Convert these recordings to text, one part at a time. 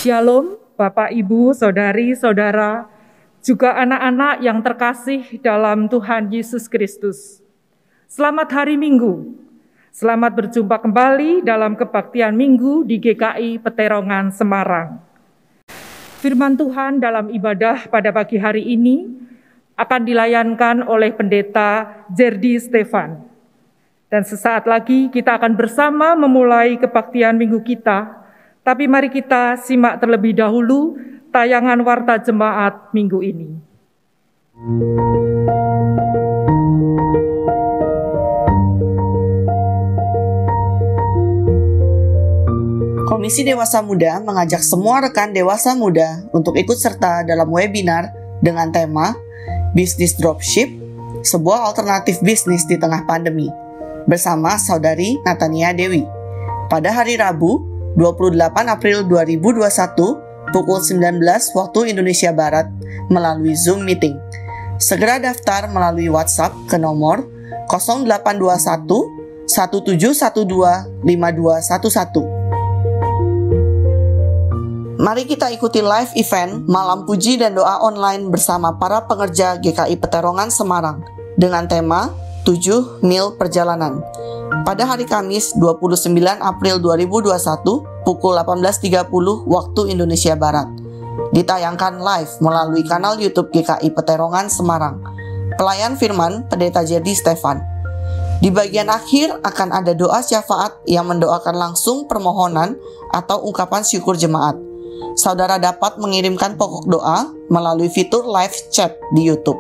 Shalom, Bapak, Ibu, Saudari, Saudara, juga anak-anak yang terkasih dalam Tuhan Yesus Kristus. Selamat hari Minggu. Selamat berjumpa kembali dalam kebaktian Minggu di GKI Peterongan, Semarang. Firman Tuhan dalam ibadah pada pagi hari ini akan dilayankan oleh Pendeta Jerdi Stefan. Dan sesaat lagi kita akan bersama memulai kebaktian Minggu kita. Tapi mari kita simak terlebih dahulu tayangan Warta Jemaat minggu ini. Komisi Dewasa Muda mengajak semua rekan dewasa muda untuk ikut serta dalam webinar dengan tema Bisnis Dropship, sebuah alternatif bisnis di tengah pandemi, bersama Saudari Natania Dewi. Pada hari Rabu, 28 April 2021 pukul 19 waktu Indonesia Barat melalui Zoom Meeting. Segera daftar melalui WhatsApp ke nomor 0821 1712 5211. Mari kita ikuti live event Malam Puji dan Doa Online bersama para pengerja GKI Peterongan Semarang dengan tema 7 Mil Perjalanan. Pada hari Kamis 29 April 2021 pukul 18.30 waktu Indonesia Barat. Ditayangkan live melalui kanal YouTube GKI Peterongan Semarang. Pelayan firman Pendeta Jerdi Stefan. Di bagian akhir akan ada doa syafaat yang mendoakan langsung permohonan atau ungkapan syukur jemaat. Saudara dapat mengirimkan pokok doa melalui fitur live chat di YouTube.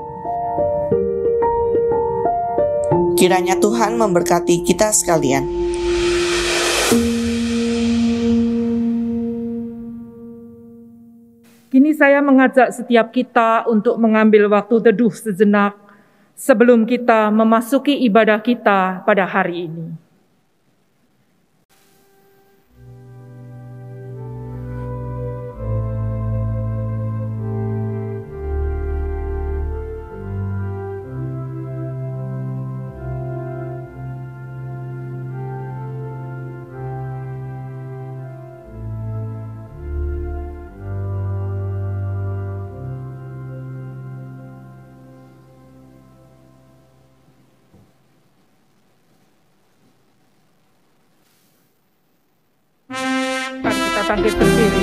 Kiranya Tuhan memberkati kita sekalian. Kini saya mengajak setiap kita untuk mengambil waktu teduh sejenak sebelum kita memasuki ibadah kita pada hari ini. Bangkit berdiri.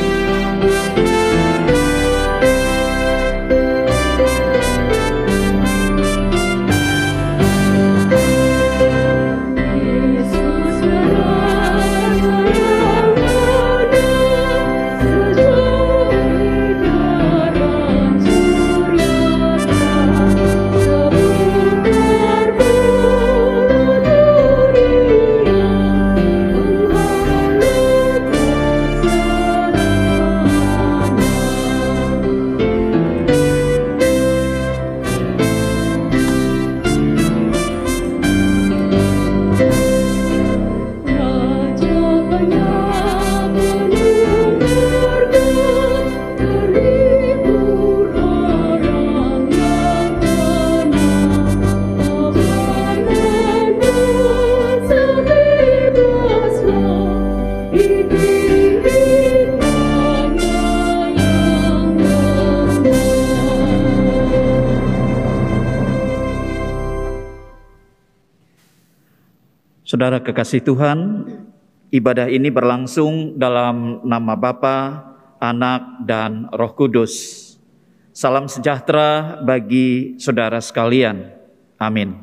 Saudara kekasih Tuhan, ibadah ini berlangsung dalam nama Bapa, Anak, dan Roh Kudus. Salam sejahtera bagi saudara sekalian. Amin.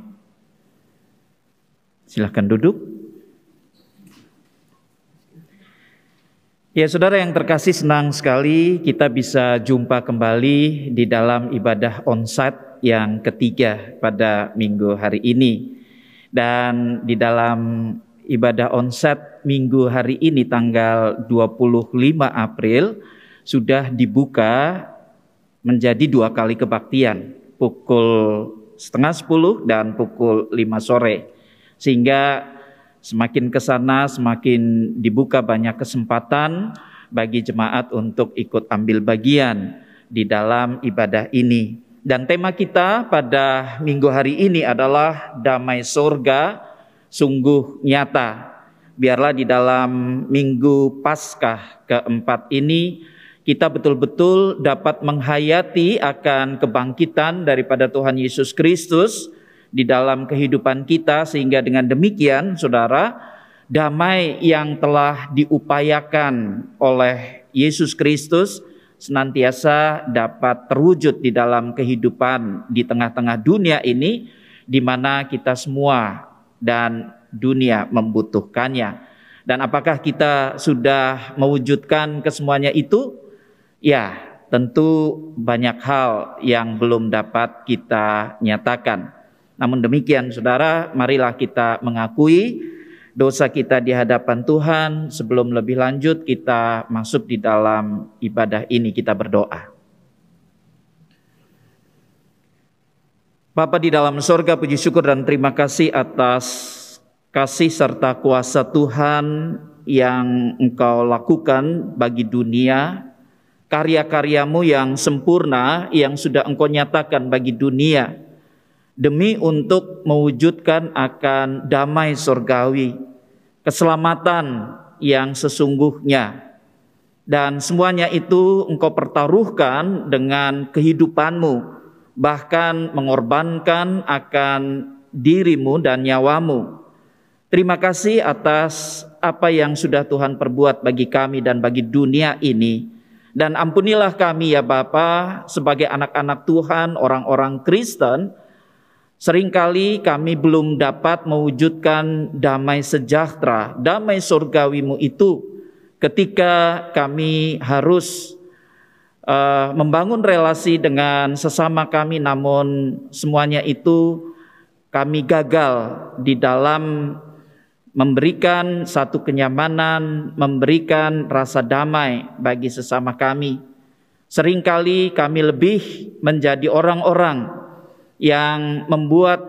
Silahkan duduk. Ya, saudara yang terkasih, senang sekali kita bisa jumpa kembali di dalam ibadah onsite yang ketiga pada minggu hari ini. Dan di dalam ibadah onsite minggu hari ini tanggal 25 April sudah dibuka menjadi 2 kali kebaktian, pukul 9:30 dan pukul 5 sore. Sehingga semakin ke sana semakin dibuka banyak kesempatan bagi jemaat untuk ikut ambil bagian di dalam ibadah ini. Dan tema kita pada minggu hari ini adalah damai surga sungguh nyata. Biarlah di dalam minggu Paskah keempat ini kita betul-betul dapat menghayati akan kebangkitan daripada Tuhan Yesus Kristus di dalam kehidupan kita, sehingga dengan demikian saudara, damai yang telah diupayakan oleh Yesus Kristus senantiasa dapat terwujud di dalam kehidupan di tengah-tengah dunia ini, di mana kita semua dan dunia membutuhkannya. Dan apakah kita sudah mewujudkan kesemuanya itu? Ya, tentu banyak hal yang belum dapat kita nyatakan. Namun demikian saudara, marilah kita mengakui dosa kita di hadapan Tuhan. Sebelum lebih lanjut kita masuk di dalam ibadah ini, kita berdoa. Bapa di dalam sorga, puji syukur dan terima kasih atas kasih serta kuasa Tuhan yang Engkau lakukan bagi dunia, karya-karyamu yang sempurna yang sudah Engkau nyatakan bagi dunia, demi untuk mewujudkan akan damai surgawi, keselamatan yang sesungguhnya. Dan semuanya itu Engkau pertaruhkan dengan kehidupanmu, bahkan mengorbankan akan dirimu dan nyawamu. Terima kasih atas apa yang sudah Tuhan perbuat bagi kami dan bagi dunia ini. Dan ampunilah kami ya Bapa, sebagai anak-anak Tuhan, orang-orang Kristen, seringkali kami belum dapat mewujudkan damai sejahtera, damai surgawimu itu, ketika kami harus membangun relasi dengan sesama kami, namun semuanya itu kami gagal di dalam memberikan satu kenyamanan, memberikan rasa damai bagi sesama kami. Seringkali kami lebih menjadi orang-orang yang membuat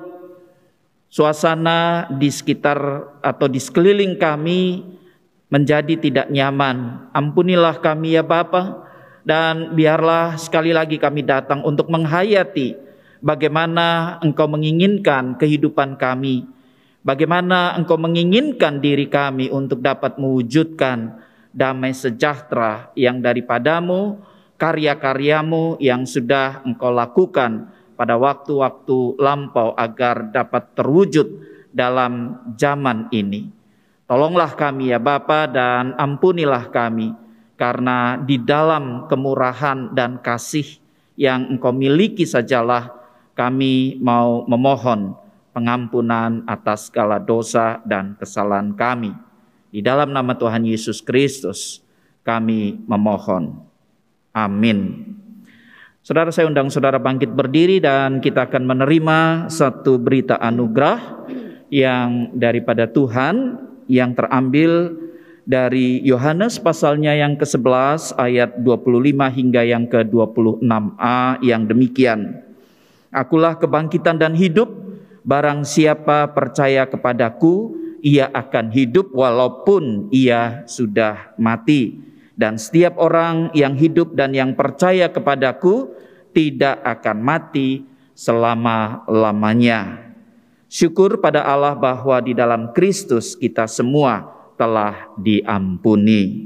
suasana di sekitar atau di sekeliling kami menjadi tidak nyaman. Ampunilah kami ya Bapa, dan biarlah sekali lagi kami datang untuk menghayati bagaimana Engkau menginginkan kehidupan kami, bagaimana Engkau menginginkan diri kami untuk dapat mewujudkan damai sejahtera yang daripadamu, karya-karyamu yang sudah Engkau lakukan pada waktu-waktu lampau agar dapat terwujud dalam zaman ini. Tolonglah kami ya Bapa, dan ampunilah kami, karena di dalam kemurahan dan kasih yang Engkau miliki sajalah kami mau memohon pengampunan atas segala dosa dan kesalahan kami. Di dalam nama Tuhan Yesus Kristus kami memohon. Amin. Saudara, saya undang saudara bangkit berdiri dan kita akan menerima satu berita anugerah yang daripada Tuhan, yang terambil dari Yohanes pasalnya yang ke-11 ayat 25 hingga yang ke-26a, yang demikian. Akulah kebangkitan dan hidup, barang siapa percaya kepadaku, ia akan hidup walaupun ia sudah mati. Dan setiap orang yang hidup dan yang percaya kepadaku tidak akan mati selama-lamanya. Syukur pada Allah bahwa di dalam Kristus kita semua telah diampuni.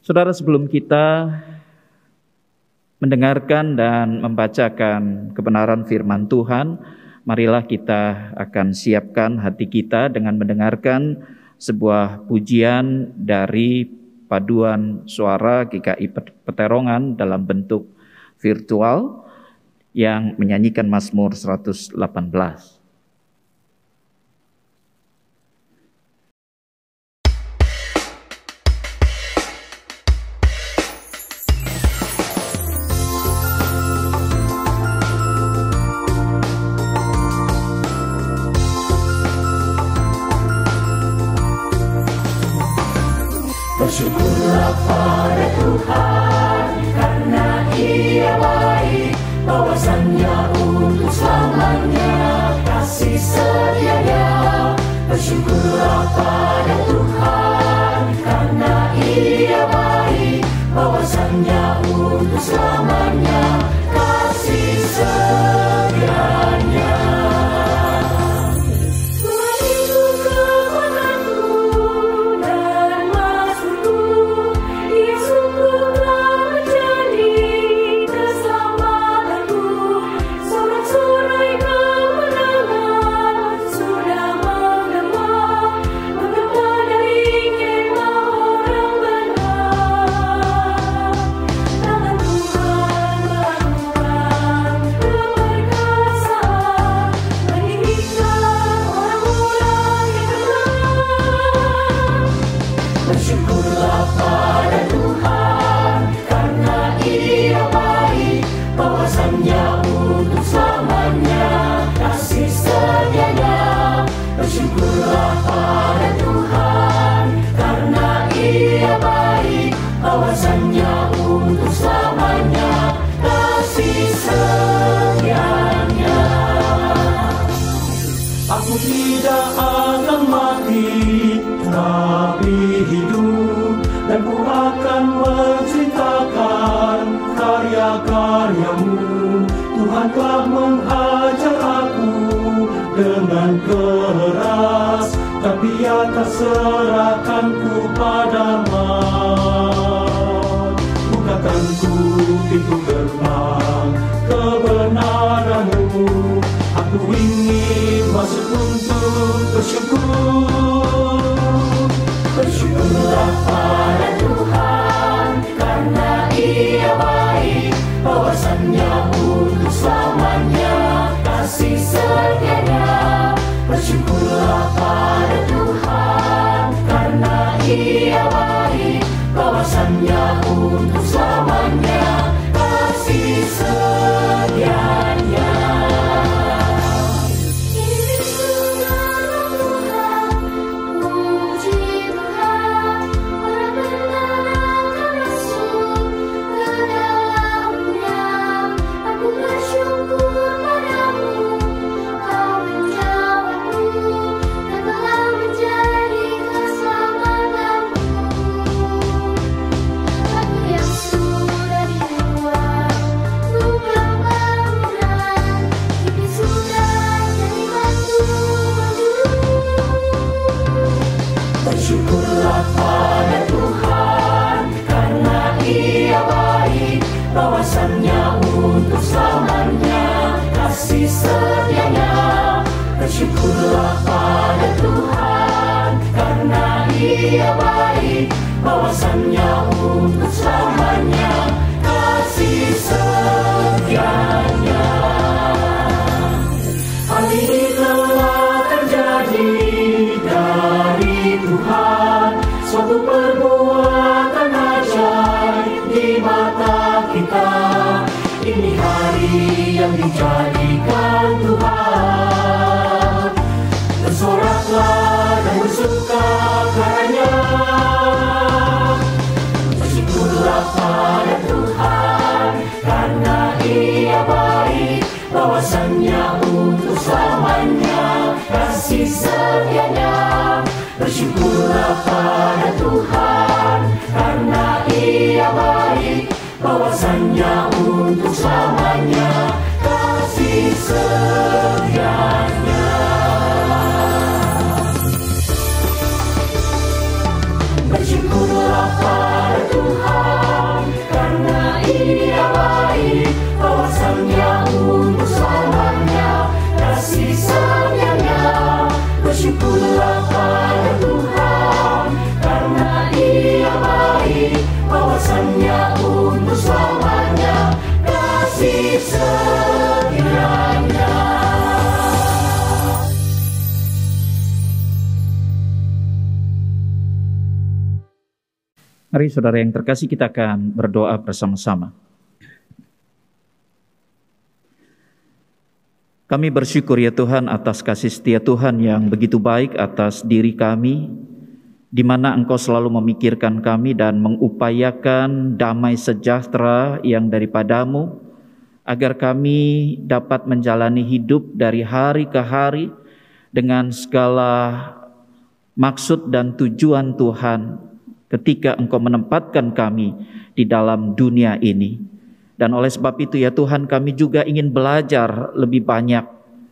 Saudara, sebelum kita mendengarkan dan membacakan kebenaran firman Tuhan, marilah kita akan siapkan hati kita dengan mendengarkan sebuah pujian dari paduan suara GKI Peterongan dalam bentuk virtual yang menyanyikan Mazmur 118. Bersyukurlah pada Tuhan karena Ia baik, bahwasannya untuk selamanya kasih setianya. Bersyukurlah pada Tuhan karena Ia baik, bahwasannya untuk selamanya kasih setianya. Bersyukurlah pada Tuhan karena Ia baik, bahwasannya untuk selamanya kasih setianya. Bersyukurlah pada Tuhan karena Ia baik, bahwasannya untuk selamanya kasih setianya. Aku tidak akan mati, tapi hidup, dan ku akan menceritakan karya-karyamu. Tuhan telah menghajar aku dengan keras, tapi Ia tak serahkanku pada maut. Bukakan ku pintu gerbang kebenaran-Mu, aku ingin masuk untuk bersyukur. Bersyukurlah pada Tuhan karena Ia baik, bahwasannya untuk selamanya kasih setianya. Bersyukurlah pada Tuhan karena Ia baik, bahwasannya untuk selamanya kasih setianya. Bersyukurlah pada Tuhan karena Ia baik, bahwasannya untuk selamanya kasih setianya. Bersyukurlah pada Tuhan karena Ia baik, bahwasannya untuk selamanya kasih setianya. Hal ini telah terjadi dari Tuhan, suatu perbuatan ajaib di mata kita. Ini hari yang dijadikan Tuhan, bersoraklah dan bersuka karenanya. Bersyukurlah pada Tuhan karena Ia baik, bahwasannya untuk selamanya kasih setianya. Bersyukurlah pada Tuhan karena Ia baik, bahwasannya untuk selamanya kasih setianya. Bersyukurlah pada Tuhan Mari saudara yang terkasih, kita akan berdoa bersama-sama. Kami bersyukur ya Tuhan atas kasih setia Tuhan yang begitu baik atas diri kami, di mana Engkau selalu memikirkan kami dan mengupayakan damai sejahtera yang daripadamu, agar kami dapat menjalani hidup dari hari ke hari dengan segala maksud dan tujuan Tuhan ketika Engkau menempatkan kami di dalam dunia ini. Dan oleh sebab itu ya Tuhan, kami juga ingin belajar lebih banyak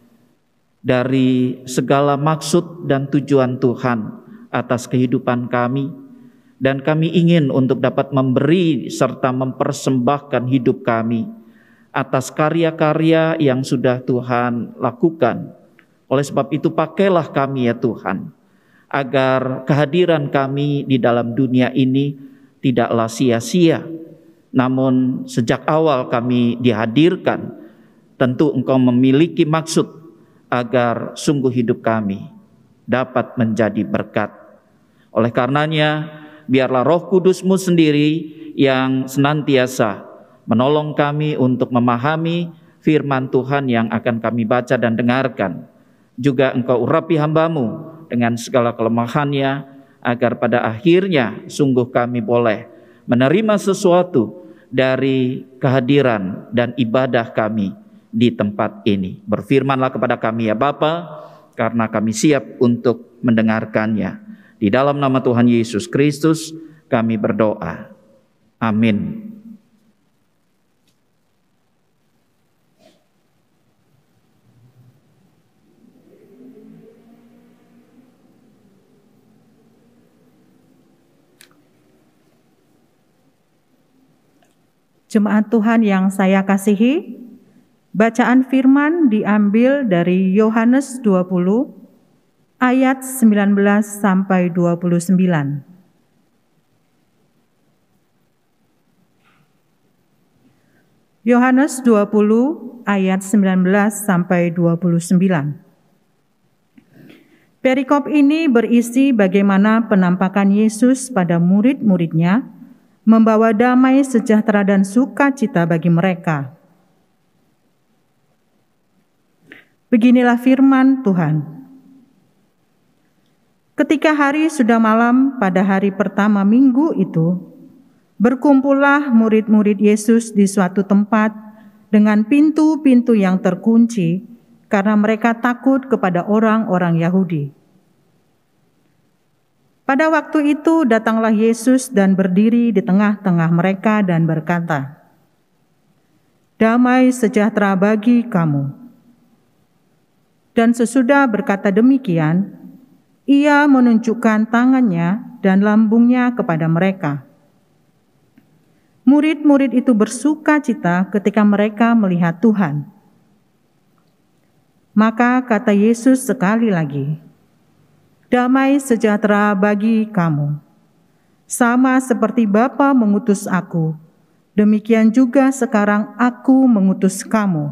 dari segala maksud dan tujuan Tuhan atas kehidupan kami. Dan kami ingin untuk dapat memberi serta mempersembahkan hidup kami atas karya-karya yang sudah Tuhan lakukan. Oleh sebab itu pakailah kami ya Tuhan, agar kehadiran kami di dalam dunia ini tidaklah sia-sia. Namun sejak awal kami dihadirkan, tentu Engkau memiliki maksud agar sungguh hidup kami dapat menjadi berkat. Oleh karenanya, biarlah Roh Kudus-Mu sendiri yang senantiasa menolong kami untuk memahami firman Tuhan yang akan kami baca dan dengarkan. Juga Engkau urapi hamba-Mu dengan segala kelemahannya, agar pada akhirnya sungguh kami boleh menerima sesuatu dari kehadiran dan ibadah kami di tempat ini. Berfirmanlah kepada kami ya Bapa, karena kami siap untuk mendengarkannya. Di dalam nama Tuhan Yesus Kristus kami berdoa. Amin. Jemaat Tuhan yang saya kasihi, bacaan firman diambil dari Yohanes 20 ayat 19 sampai 29. Yohanes 20 ayat 19 sampai 29. Perikop ini berisi bagaimana penampakan Yesus pada murid-muridnya membawa damai sejahtera dan sukacita bagi mereka. Beginilah firman Tuhan. Ketika hari sudah malam pada hari pertama minggu itu, berkumpullah murid-murid Yesus di suatu tempat dengan pintu-pintu yang terkunci karena mereka takut kepada orang-orang Yahudi. Pada waktu itu datanglah Yesus dan berdiri di tengah-tengah mereka dan berkata, "Damai sejahtera bagi kamu." Dan sesudah berkata demikian, Ia menunjukkan tangannya dan lambungnya kepada mereka. Murid-murid itu bersuka cita ketika mereka melihat Tuhan. Maka kata Yesus sekali lagi, "Damai sejahtera bagi kamu. Sama seperti Bapa mengutus aku, demikian juga sekarang aku mengutus kamu."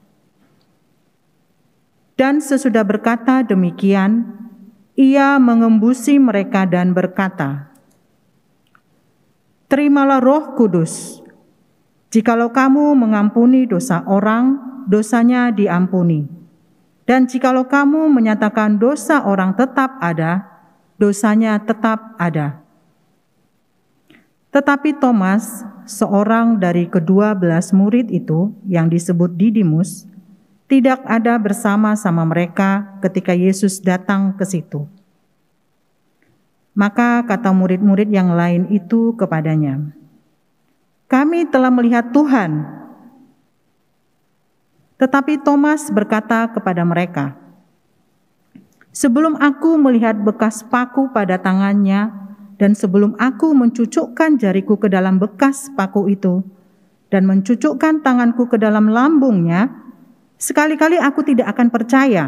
Dan sesudah berkata demikian, Ia mengembusi mereka dan berkata, "Terimalah Roh Kudus. Jikalau kamu mengampuni dosa orang, dosanya diampuni. Dan jikalau kamu menyatakan dosa orang tetap ada, dosanya tetap ada." Tetapi Thomas, seorang dari ke-12 murid itu yang disebut Didimus, tidak ada bersama-sama mereka ketika Yesus datang ke situ. Maka kata murid-murid yang lain itu kepadanya, "Kami telah melihat Tuhan." Tetapi Thomas berkata kepada mereka, "Sebelum aku melihat bekas paku pada tangannya, dan sebelum aku mencucukkan jariku ke dalam bekas paku itu, dan mencucukkan tanganku ke dalam lambungnya, sekali-kali aku tidak akan percaya."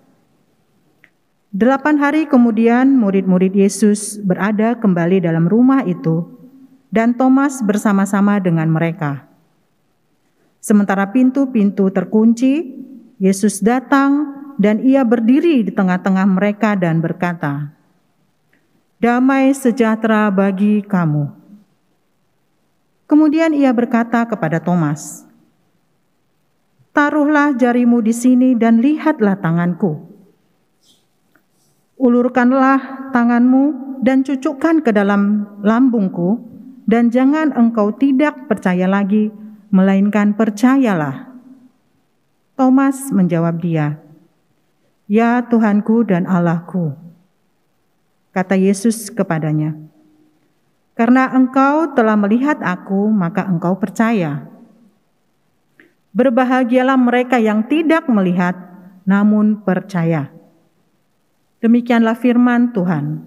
8 hari kemudian murid-murid Yesus berada kembali dalam rumah itu, dan Thomas bersama-sama dengan mereka. Sementara pintu-pintu terkunci, Yesus datang dan Ia berdiri di tengah-tengah mereka dan berkata, "Damai sejahtera bagi kamu." Kemudian ia berkata kepada Thomas, "Taruhlah jarimu di sini dan lihatlah tanganku. Ulurkanlah tanganmu dan cucukkan ke dalam lambungku, dan jangan engkau tidak percaya lagi, melainkan percayalah." Thomas menjawab dia, "Ya Tuhanku dan Allahku." Kata Yesus kepadanya, "Karena engkau telah melihat aku, maka engkau percaya. Berbahagialah mereka yang tidak melihat, namun percaya." Demikianlah firman Tuhan.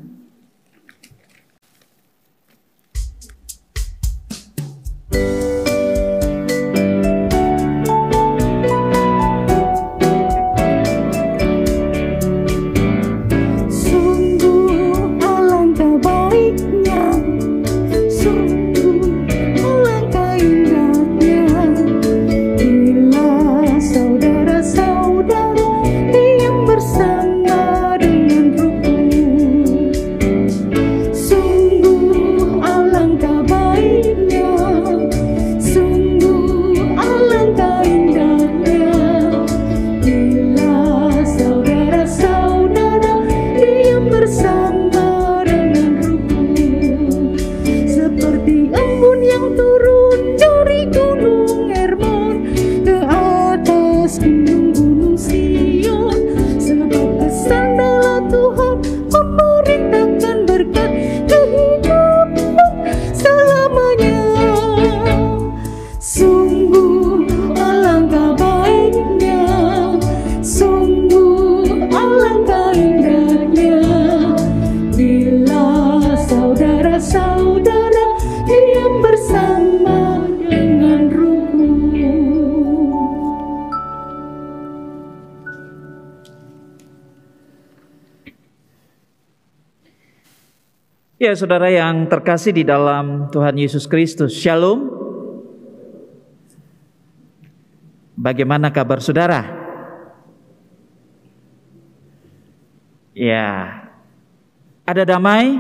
Ya, saudara yang terkasih di dalam Tuhan Yesus Kristus, Shalom. Bagaimana kabar saudara? Ya, ada damai?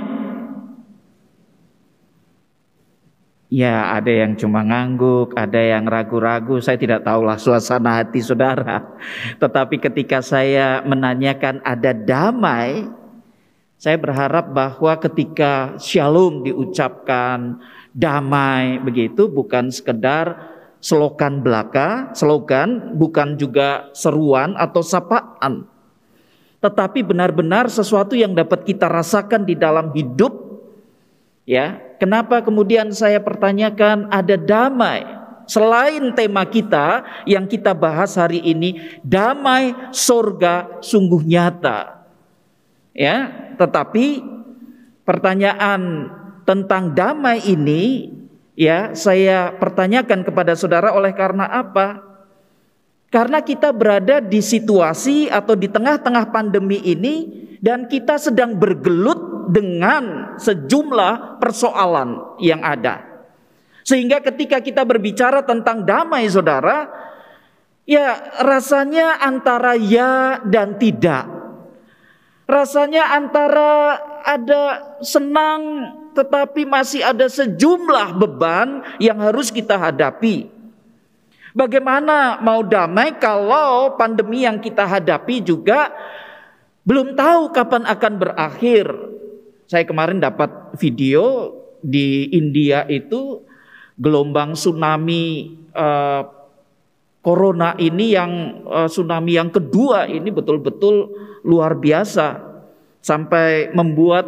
Ya, ada yang cuma ngangguk, ada yang ragu-ragu. Saya tidak tahulah suasana hati saudara. Tetapi ketika saya menanyakan ada damai, saya berharap bahwa ketika shalom diucapkan, damai begitu, bukan sekedar slogan belaka, bukan juga seruan atau sapaan, tetapi benar-benar sesuatu yang dapat kita rasakan di dalam hidup. Ya, kenapa kemudian saya pertanyakan ada damai? Selain tema kita yang kita bahas hari ini, damai sorga sungguh nyata. Ya, tetapi pertanyaan tentang damai ini, ya, saya pertanyakan kepada saudara oleh karena apa? Karena kita berada di situasi atau di tengah-tengah pandemi ini dan kita sedang bergelut dengan sejumlah persoalan yang ada. Sehingga ketika kita berbicara tentang damai, saudara, ya rasanya antara ya dan tidak. Rasanya antara ada senang tetapi masih ada sejumlah beban yang harus kita hadapi. Bagaimana mau damai kalau pandemi yang kita hadapi juga belum tahu kapan akan berakhir. Saya kemarin dapat video di India itu gelombang tsunami corona ini yang tsunami yang kedua ini betul-betul luar biasa sampai membuat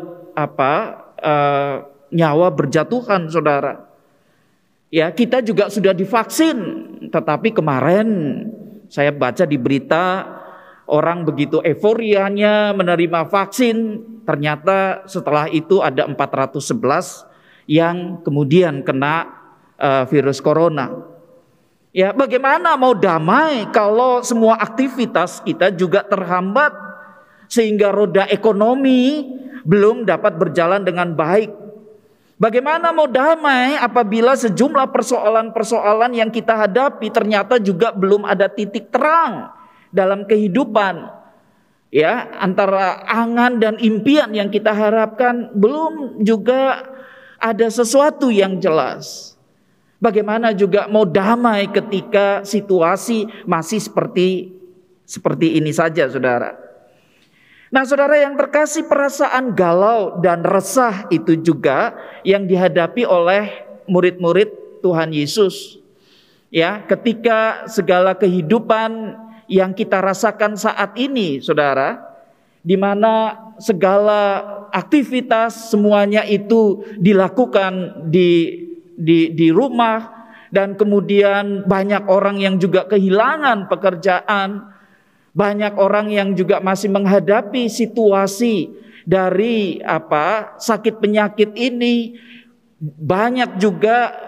nyawa berjatuhan, saudara. Ya, kita juga sudah divaksin, tetapi kemarin saya baca di berita orang begitu euforianya menerima vaksin, ternyata setelah itu ada 411 yang kemudian kena virus corona. Ya, bagaimana mau damai kalau semua aktivitas kita juga terhambat sehingga roda ekonomi belum dapat berjalan dengan baik? Bagaimana mau damai apabila sejumlah persoalan-persoalan yang kita hadapi ternyata juga belum ada titik terang dalam kehidupan? Ya, antara angan dan impian yang kita harapkan belum juga ada sesuatu yang jelas. Bagaimana juga mau damai ketika situasi masih seperti ini saja, saudara. Nah, saudara yang terkasih, perasaan galau dan resah itu juga yang dihadapi oleh murid-murid Tuhan Yesus. Ya, ketika segala kehidupan yang kita rasakan saat ini, saudara, di mana segala aktivitas semuanya itu dilakukan di rumah, dan kemudian banyak orang yang juga kehilangan pekerjaan, banyak orang yang juga masih menghadapi situasi dari sakit penyakit ini, banyak juga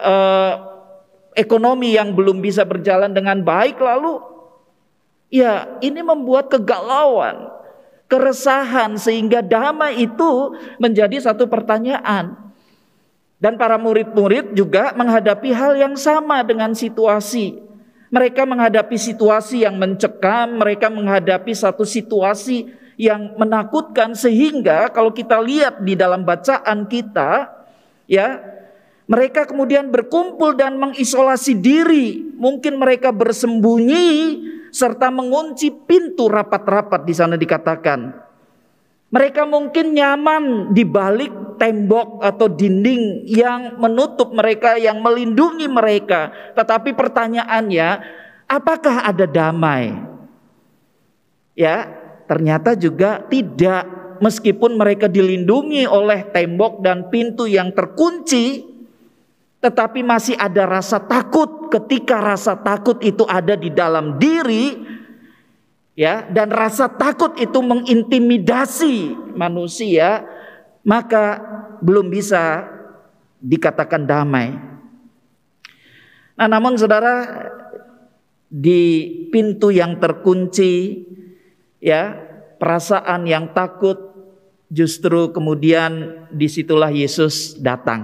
ekonomi yang belum bisa berjalan dengan baik. Lalu ya, ini membuat kegalauan, keresahan, sehingga damai itu menjadi satu pertanyaan. Dan para murid-murid juga menghadapi hal yang sama dengan situasi. Mereka menghadapi situasi yang mencekam, mereka menghadapi satu situasi yang menakutkan, sehingga kalau kita lihat di dalam bacaan kita, ya, mereka kemudian berkumpul dan mengisolasi diri. Mungkin mereka bersembunyi serta mengunci pintu rapat-rapat, di sana dikatakan. Mereka mungkin nyaman di balik tembok atau dinding yang menutup mereka, yang melindungi mereka. Tetapi pertanyaannya, apakah ada damai? Ya, ternyata juga tidak. Meskipun mereka dilindungi oleh tembok dan pintu yang terkunci, tetapi masih ada rasa takut. Ketika rasa takut itu ada di dalam diri, ya, dan rasa takut itu mengintimidasi manusia, maka belum bisa dikatakan damai. Nah, namun saudara, di pintu yang terkunci, ya, perasaan yang takut, justru kemudian disitulah Yesus datang,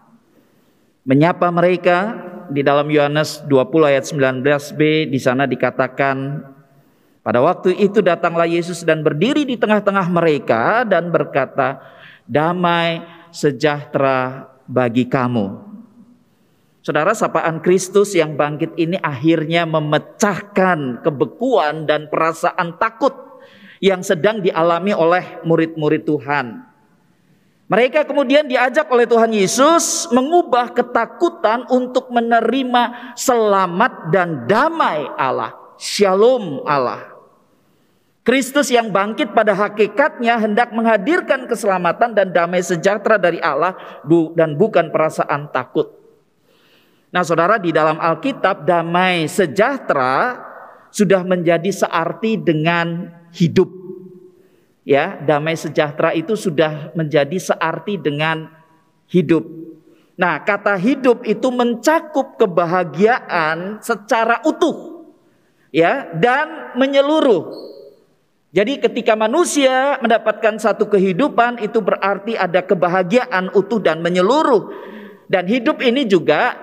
menyapa mereka. Di dalam Yohanes 20 ayat 19b, di sana dikatakan, pada waktu itu datanglah Yesus dan berdiri di tengah-tengah mereka dan berkata, damai sejahtera bagi kamu. Saudara, sapaan Kristus yang bangkit ini akhirnya memecahkan kebekuan dan perasaan takut yang sedang dialami oleh murid-murid Tuhan. Mereka kemudian diajak oleh Tuhan Yesus mengubah ketakutan untuk menerima selamat dan damai Allah, Shalom Allah. Kristus yang bangkit pada hakikatnya hendak menghadirkan keselamatan dan damai sejahtera dari Allah, dan bukan perasaan takut. Nah, saudara, di dalam Alkitab, damai sejahtera sudah menjadi searti dengan hidup. Ya, damai sejahtera itu sudah menjadi searti dengan hidup. Nah, kata hidup itu mencakup kebahagiaan secara utuh, ya, dan menyeluruh. Jadi ketika manusia mendapatkan satu kehidupan, itu berarti ada kebahagiaan utuh dan menyeluruh. Dan hidup ini juga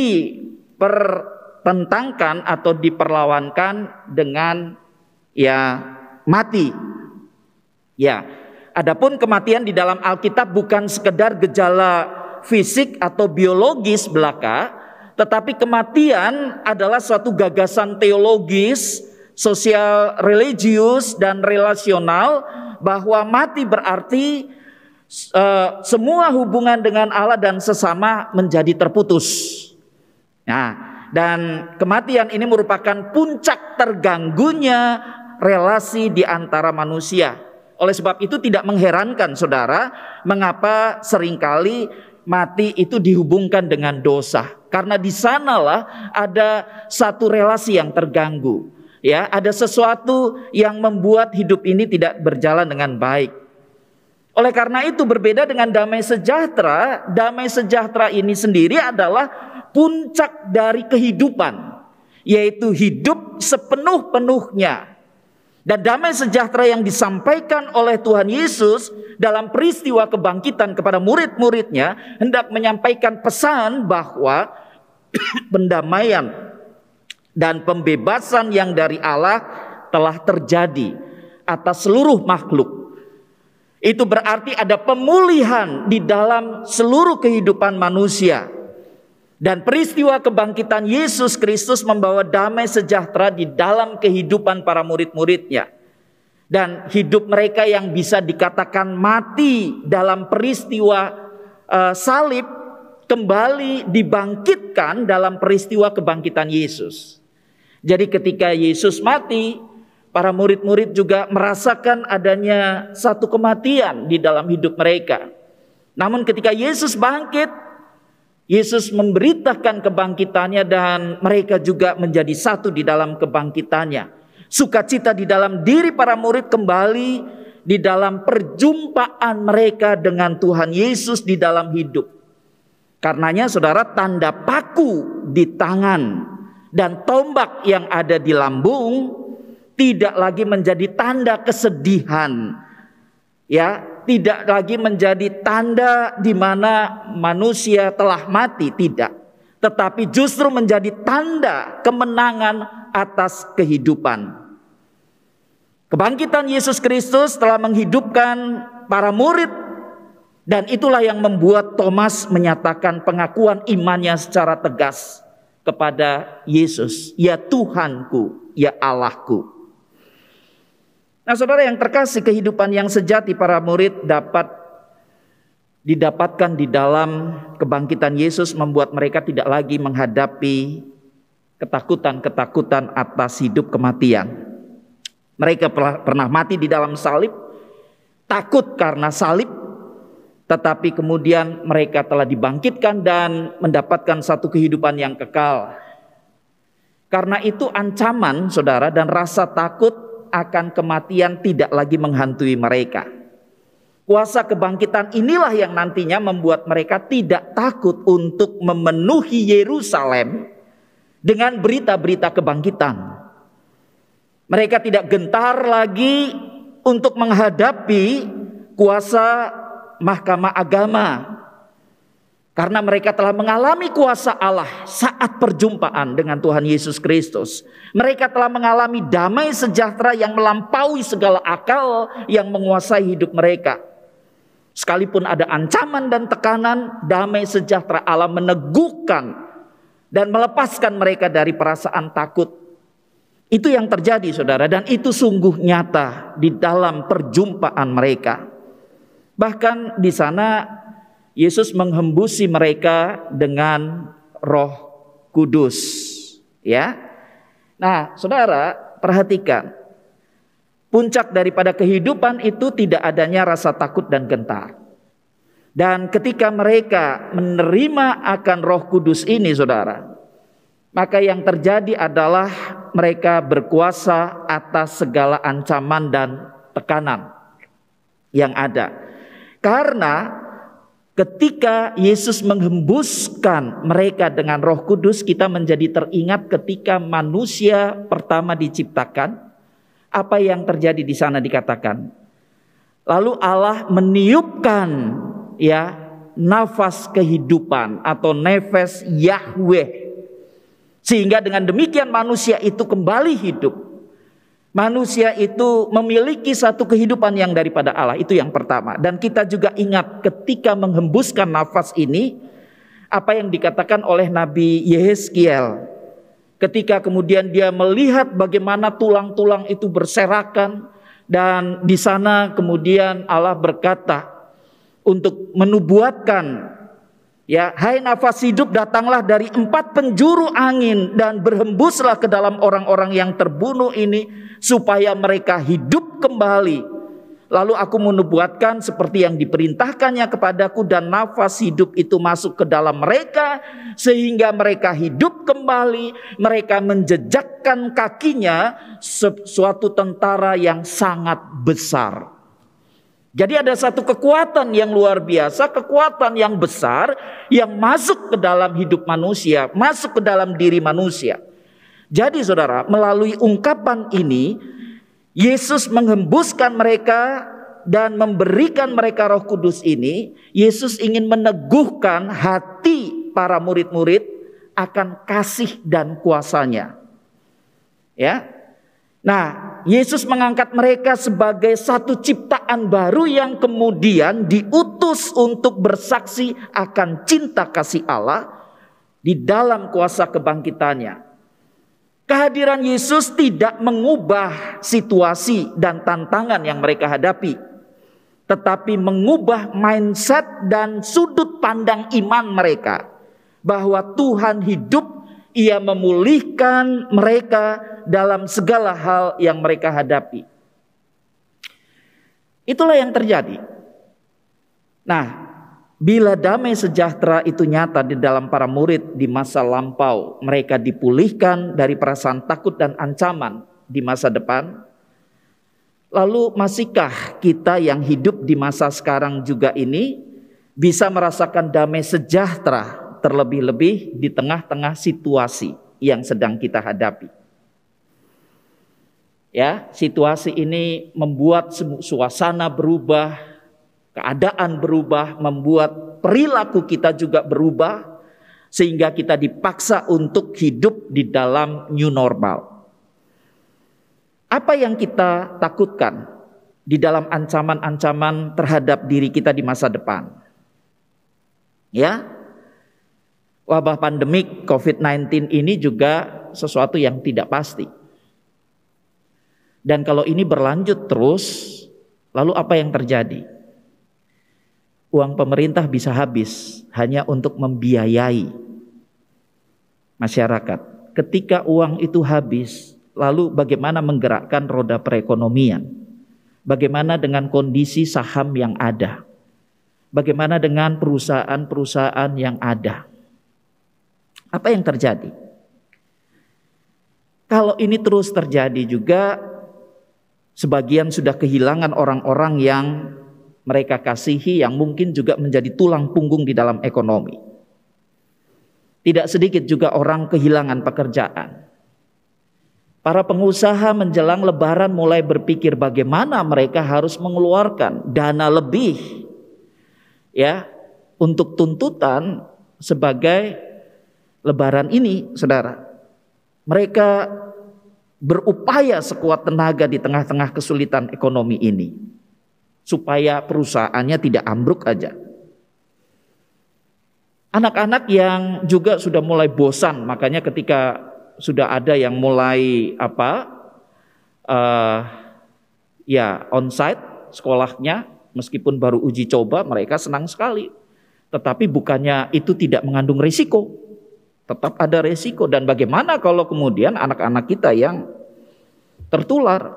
dipertentangkan atau diperlawankan dengan ya mati. Ya, adapun kematian di dalam Alkitab bukan sekedar gejala fisik atau biologis belaka, tetapi kematian adalah suatu gagasan teologis, sosial, religius, dan relasional, bahwa mati berarti semua hubungan dengan Allah dan sesama menjadi terputus. Nah, dan kematian ini merupakan puncak terganggunya relasi di antara manusia. Oleh sebab itu tidak mengherankan, saudara, mengapa seringkali mati itu dihubungkan dengan dosa. Karena di sanalah ada satu relasi yang terganggu. Ya, ada sesuatu yang membuat hidup ini tidak berjalan dengan baik. Oleh karena itu, berbeda dengan damai sejahtera ini sendiri adalah puncak dari kehidupan, yaitu hidup sepenuh-penuhnya. Dan damai sejahtera yang disampaikan oleh Tuhan Yesus dalam peristiwa kebangkitan kepada murid-muridnya hendak menyampaikan pesan bahwa pendamaian dan pembebasan yang dari Allah telah terjadi atas seluruh makhluk. Itu berarti ada pemulihan di dalam seluruh kehidupan manusia. Dan peristiwa kebangkitan Yesus Kristus membawa damai sejahtera di dalam kehidupan para murid-muridnya. Dan hidup mereka yang bisa dikatakan mati dalam peristiwa salib kembali dibangkitkan dalam peristiwa kebangkitan Yesus. Jadi ketika Yesus mati, para murid-murid juga merasakan adanya satu kematian di dalam hidup mereka. Namun ketika Yesus bangkit, Yesus memberitakan kebangkitannya dan mereka juga menjadi satu di dalam kebangkitannya. Sukacita di dalam diri para murid kembali di dalam perjumpaan mereka dengan Tuhan Yesus di dalam hidup. Karenanya saudara, tanda paku di tangan dan tombak yang ada di lambung tidak lagi menjadi tanda kesedihan. Ya, tidak lagi menjadi tanda di mana manusia telah mati, tidak. Tetapi justru menjadi tanda kemenangan atas kehidupan. Kebangkitan Yesus Kristus telah menghidupkan para murid, dan itulah yang membuat Thomas menyatakan pengakuan imannya secara tegas kepada Yesus. Ya Tuhanku, ya Allahku. Nah saudara yang terkasih, kehidupan yang sejati para murid dapat didapatkan di dalam kebangkitan Yesus membuat mereka tidak lagi menghadapi ketakutan-ketakutan atas hidup kematian. Mereka pernah mati di dalam salib, takut karena salib, tetapi kemudian mereka telah dibangkitkan dan mendapatkan satu kehidupan yang kekal. Karena itu ancaman saudara dan rasa takut akan kematian tidak lagi menghantui mereka. Kuasa kebangkitan inilah yang nantinya membuat mereka tidak takut untuk memenuhi Yerusalem dengan berita-berita kebangkitan. Mereka tidak gentar lagi untuk menghadapi kuasa mahkamah agama, karena mereka telah mengalami kuasa Allah saat perjumpaan dengan Tuhan Yesus Kristus. Mereka telah mengalami damai sejahtera yang melampaui segala akal yang menguasai hidup mereka. Sekalipun ada ancaman dan tekanan, damai sejahtera Allah meneguhkan dan melepaskan mereka dari perasaan takut. Itu yang terjadi saudara, dan itu sungguh nyata di dalam perjumpaan mereka. Bahkan di sana Yesus menghembusi mereka dengan Roh Kudus, ya. Nah, saudara, perhatikan. Puncak daripada kehidupan itu tidak adanya rasa takut dan gentar. Dan ketika mereka menerima akan Roh Kudus ini, saudara, maka yang terjadi adalah mereka berkuasa atas segala ancaman dan tekanan yang ada. Karena ketika Yesus menghembuskan mereka dengan Roh Kudus, kita menjadi teringat ketika manusia pertama diciptakan, apa yang terjadi di sana dikatakan. Lalu Allah meniupkan ya nafas kehidupan atau nefes Yahweh, sehingga dengan demikian manusia itu kembali hidup. Manusia itu memiliki satu kehidupan yang daripada Allah. Itu yang pertama. Dan kita juga ingat ketika menghembuskan nafas ini, apa yang dikatakan oleh Nabi Yehezkiel. Ketika kemudian dia melihat bagaimana tulang-tulang itu berserakan. Dan di sana kemudian Allah berkata untuk menubuatkan, ya, hai nafas hidup, datanglah dari 4 penjuru angin dan berhembuslah ke dalam orang-orang yang terbunuh ini supaya mereka hidup kembali. Lalu aku menubuatkan seperti yang diperintahkannya kepadaku, dan nafas hidup itu masuk ke dalam mereka sehingga mereka hidup kembali. Mereka menjejakkan kakinya suatu tentara yang sangat besar. Jadi ada satu kekuatan yang luar biasa, kekuatan yang besar yang masuk ke dalam hidup manusia, masuk ke dalam diri manusia. Jadi saudara, melalui ungkapan ini, Yesus menghembuskan mereka dan memberikan mereka Roh Kudus ini. Yesus ingin meneguhkan hati para murid-murid akan kasih dan kuasanya. Ya. Nah, Yesus mengangkat mereka sebagai satu ciptaan baru yang kemudian diutus untuk bersaksi akan cinta kasih Allah di dalam kuasa kebangkitannya. Kehadiran Yesus tidak mengubah situasi dan tantangan yang mereka hadapi, tetapi mengubah mindset dan sudut pandang iman mereka, bahwa Tuhan hidup, Ia memulihkan mereka dalam segala hal yang mereka hadapi. Itulah yang terjadi. Nah, bila damai sejahtera itu nyata di dalam para murid di masa lampau, mereka dipulihkan dari perasaan takut dan ancaman di masa depan. Lalu masihkah kita yang hidup di masa sekarang juga ini bisa merasakan damai sejahtera, terlebih-lebih di tengah-tengah situasi yang sedang kita hadapi? Ya, situasi ini membuat suasana berubah, keadaan berubah, membuat perilaku kita juga berubah, sehingga kita dipaksa untuk hidup di dalam new normal. Apa yang kita takutkan di dalam ancaman-ancaman terhadap diri kita di masa depan? Ya, wabah pandemik COVID-19 ini juga sesuatu yang tidak pasti. Dan kalau ini berlanjut terus, lalu apa yang terjadi? Uang pemerintah bisa habis hanya untuk membiayai masyarakat. Ketika uang itu habis, lalu bagaimana menggerakkan roda perekonomian? Bagaimana dengan kondisi saham yang ada? Bagaimana dengan perusahaan-perusahaan yang ada? Apa yang terjadi? Kalau ini terus terjadi juga, sebagian sudah kehilangan orang-orang yang mereka kasihi, yang mungkin juga menjadi tulang punggung di dalam ekonomi. Tidak sedikit juga orang kehilangan pekerjaan. Para pengusaha menjelang Lebaran mulai berpikir bagaimana mereka harus mengeluarkan dana lebih, ya, untuk tuntutan sebagai Lebaran ini, saudara. Mereka berupaya sekuat tenaga di tengah-tengah kesulitan ekonomi ini, supaya perusahaannya tidak ambruk aja. Anak-anak yang juga sudah mulai bosan, makanya ketika sudah ada yang mulai onsite sekolahnya, meskipun baru uji coba, mereka senang sekali. Tetapi bukannya itu tidak mengandung risiko, tetap ada risiko. Dan bagaimana kalau kemudian anak-anak kita yang tertular?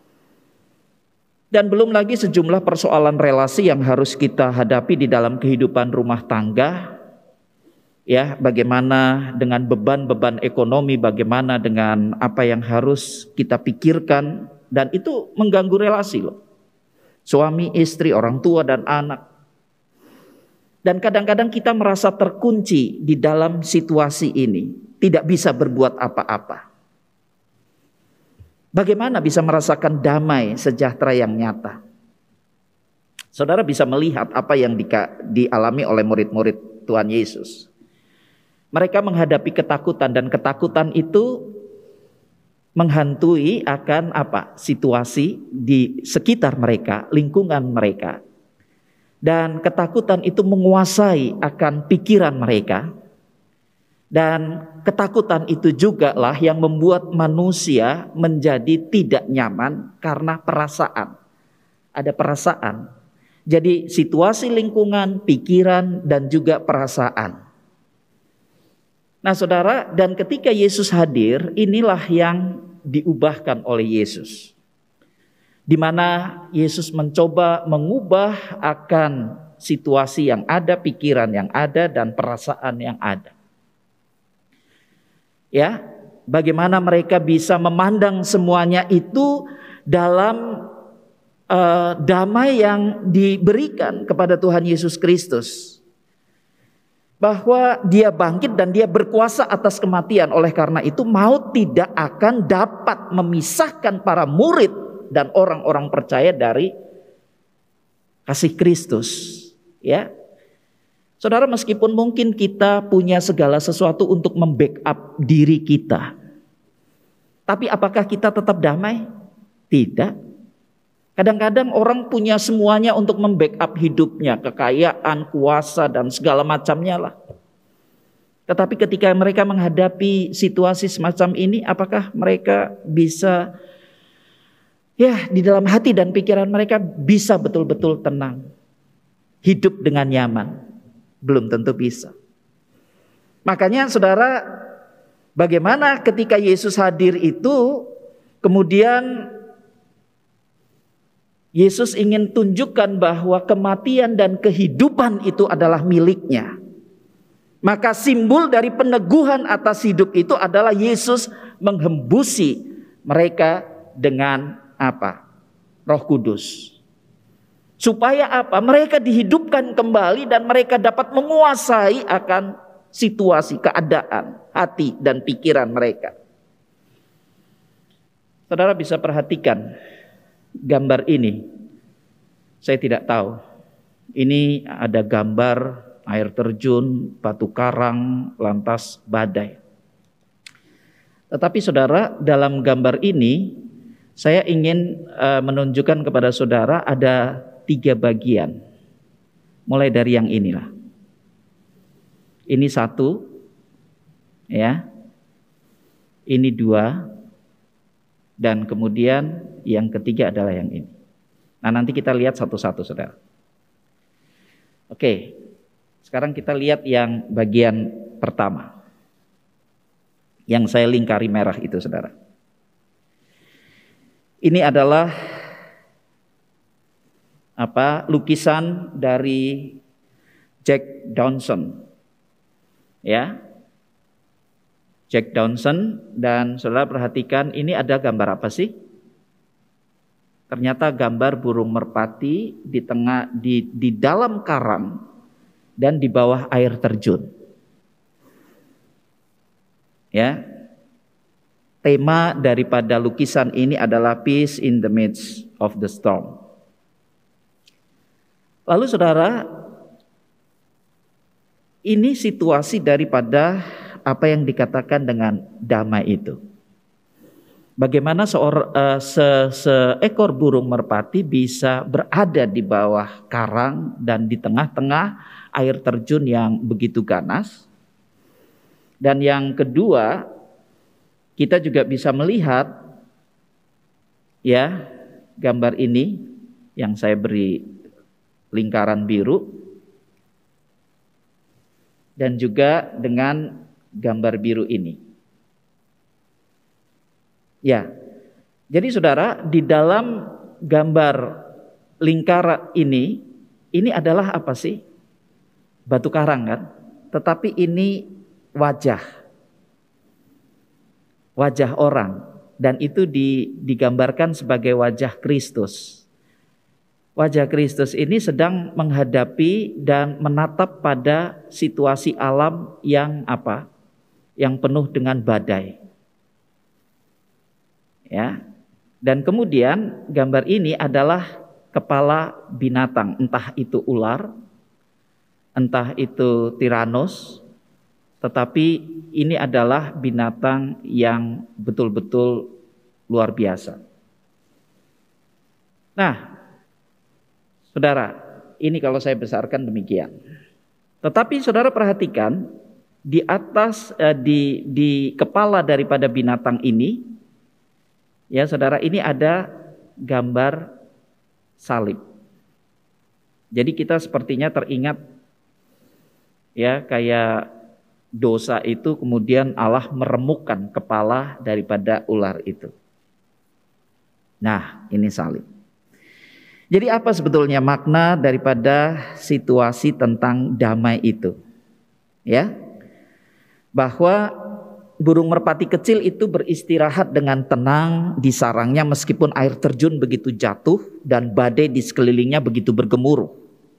Dan belum lagi sejumlah persoalan relasi yang harus kita hadapi di dalam kehidupan rumah tangga. Ya, bagaimana dengan beban-beban ekonomi, bagaimana dengan apa yang harus kita pikirkan, dan itu mengganggu relasi loh. Suami, istri, orang tua, dan anak. Dan kadang-kadang kita merasa terkunci di dalam situasi ini, tidak bisa berbuat apa-apa. Bagaimana bisa merasakan damai sejahtera yang nyata? Saudara bisa melihat apa yang dialami oleh murid-murid Tuhan Yesus. Mereka menghadapi ketakutan, dan ketakutan itu menghantui akan situasi di sekitar mereka, lingkungan mereka. Dan ketakutan itu menguasai akan pikiran mereka. Dan ketakutan itu juga lah yang membuat manusia menjadi tidak nyaman karena perasaan. Ada perasaan. Jadi situasi lingkungan, pikiran, dan juga perasaan. Nah saudara, dan ketika Yesus hadir, inilah yang diubahkan oleh Yesus. Di mana Yesus mencoba mengubah akan situasi yang ada, pikiran yang ada, dan perasaan yang ada. Ya, bagaimana mereka bisa memandang semuanya itu dalam damai yang diberikan kepada Tuhan Yesus Kristus. Bahwa dia bangkit dan dia berkuasa atas kematian. Oleh karena itu maut tidak akan dapat memisahkan para murid dan orang-orang percaya dari kasih Kristus. Ya, saudara, meskipun mungkin kita punya segala sesuatu untuk membackup diri kita, tapi apakah kita tetap damai? Tidak. Kadang-kadang orang punya semuanya untuk membackup hidupnya, kekayaan, kuasa, dan segala macamnya lah. Tetapi ketika mereka menghadapi situasi semacam ini, apakah mereka bisa, ya, di dalam hati dan pikiran mereka bisa betul-betul tenang, hidup dengan nyaman? Belum tentu bisa. Makanya saudara, bagaimana ketika Yesus hadir itu, kemudian Yesus ingin tunjukkan bahwa kematian dan kehidupan itu adalah miliknya. Maka simbol dari peneguhan atas hidup itu adalah Yesus menghembusi mereka dengan apa? Roh Kudus. Supaya apa? Mereka dihidupkan kembali dan mereka dapat menguasai akan situasi, keadaan, hati dan pikiran mereka. Saudara bisa perhatikan gambar ini. Saya tidak tahu. Ini ada gambar air terjun, batu karang, lantas badai. Tetapi saudara, dalam gambar ini saya ingin menunjukkan kepada saudara ada 3 bagian. Mulai dari yang inilah. Ini 1, ya. Ini 2, dan kemudian yang ketiga adalah yang ini. Nah, nanti kita lihat satu-satu, saudara. Oke. Sekarang kita lihat yang bagian pertama. Yang saya lingkari merah itu, saudara. Ini adalah lukisan dari Jack Dawson. Ya. Jack Dawson, dan saudara perhatikan ini ada gambar apa sih? Ternyata gambar burung merpati di dalam karang dan di bawah air terjun. Ya. Tema daripada lukisan ini adalah peace in the midst of the storm. Lalu saudara, ini situasi daripada apa yang dikatakan dengan damai itu. Bagaimana seekor burung merpati bisa berada di bawah karang dan di tengah-tengah air terjun yang begitu ganas. Dan yang kedua, kita juga bisa melihat, ya, gambar ini yang saya beri lingkaran biru, dan juga dengan gambar biru ini. Ya, jadi saudara, di dalam gambar lingkaran ini adalah apa sih? Batu karang kan? Tetapi ini wajah orang, dan itu digambarkan sebagai wajah Kristus. Wajah Kristus ini sedang menghadapi dan menatap pada situasi alam yang apa? Yang penuh dengan badai. Ya. Dan kemudian gambar ini adalah kepala binatang, entah itu ular, entah itu tiranos, tetapi ini adalah binatang yang betul-betul luar biasa. Nah, saudara, ini kalau saya besarkan demikian. Tetapi saudara perhatikan, di atas di kepala daripada binatang ini, ya saudara, ini ada gambar salib. Jadi kita sepertinya teringat, ya, kayak dosa itu kemudian Allah meremukkan kepala daripada ular itu. Nah, ini salib. Jadi apa sebetulnya makna daripada situasi tentang damai itu? Ya, bahwa burung merpati kecil itu beristirahat dengan tenang di sarangnya meskipun air terjun begitu jatuh dan badai di sekelilingnya begitu bergemuruh.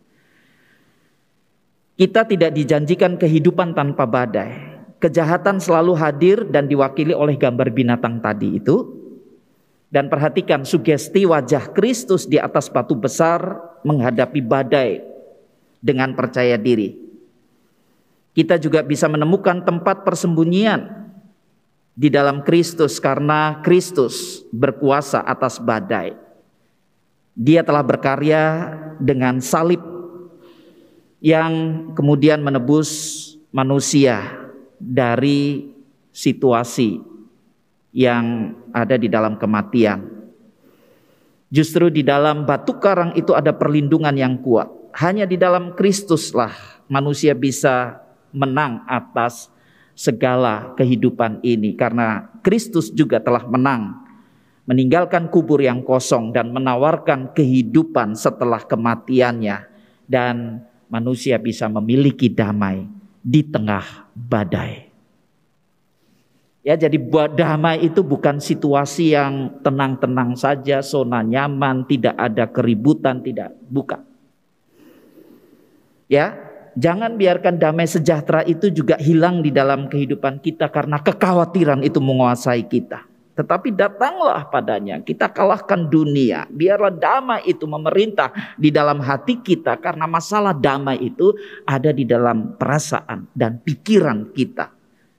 Kita tidak dijanjikan kehidupan tanpa badai. Kejahatan selalu hadir dan diwakili oleh gambar binatang tadi itu. Dan perhatikan sugesti wajah Kristus di atas batu besar menghadapi badai dengan percaya diri. Kita juga bisa menemukan tempat persembunyian di dalam Kristus karena Kristus berkuasa atas badai. Dia telah berkarya dengan salib yang kemudian menebus manusia dari situasi yang ada di dalam kematian. Justru di dalam batu karang itu ada perlindungan yang kuat. Hanya di dalam Kristuslah manusia bisa menang atas segala kehidupan ini. Karena Kristus juga telah menang, meninggalkan kubur yang kosong dan menawarkan kehidupan setelah kematiannya. Dan manusia bisa memiliki damai di tengah badai. Ya, jadi damai itu bukan situasi yang tenang-tenang saja, zona nyaman, tidak ada keributan, bukan. Ya, jangan biarkan damai sejahtera itu juga hilang di dalam kehidupan kita karena kekhawatiran itu menguasai kita. Tetapi datanglah padanya, kita kalahkan dunia, biarlah damai itu memerintah di dalam hati kita karena masalah damai itu ada di dalam perasaan dan pikiran kita.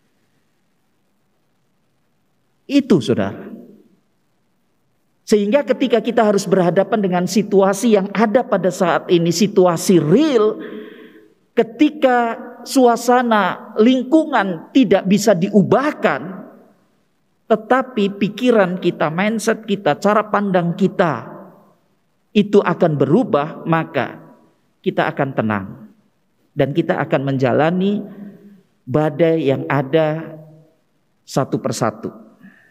Itu saudara. Sehingga ketika kita harus berhadapan dengan situasi yang ada pada saat ini, situasi real, ketika suasana lingkungan tidak bisa diubahkan, tetapi pikiran kita, mindset kita, cara pandang kita itu akan berubah, maka kita akan tenang. Dan kita akan menjalani badai yang ada satu persatu.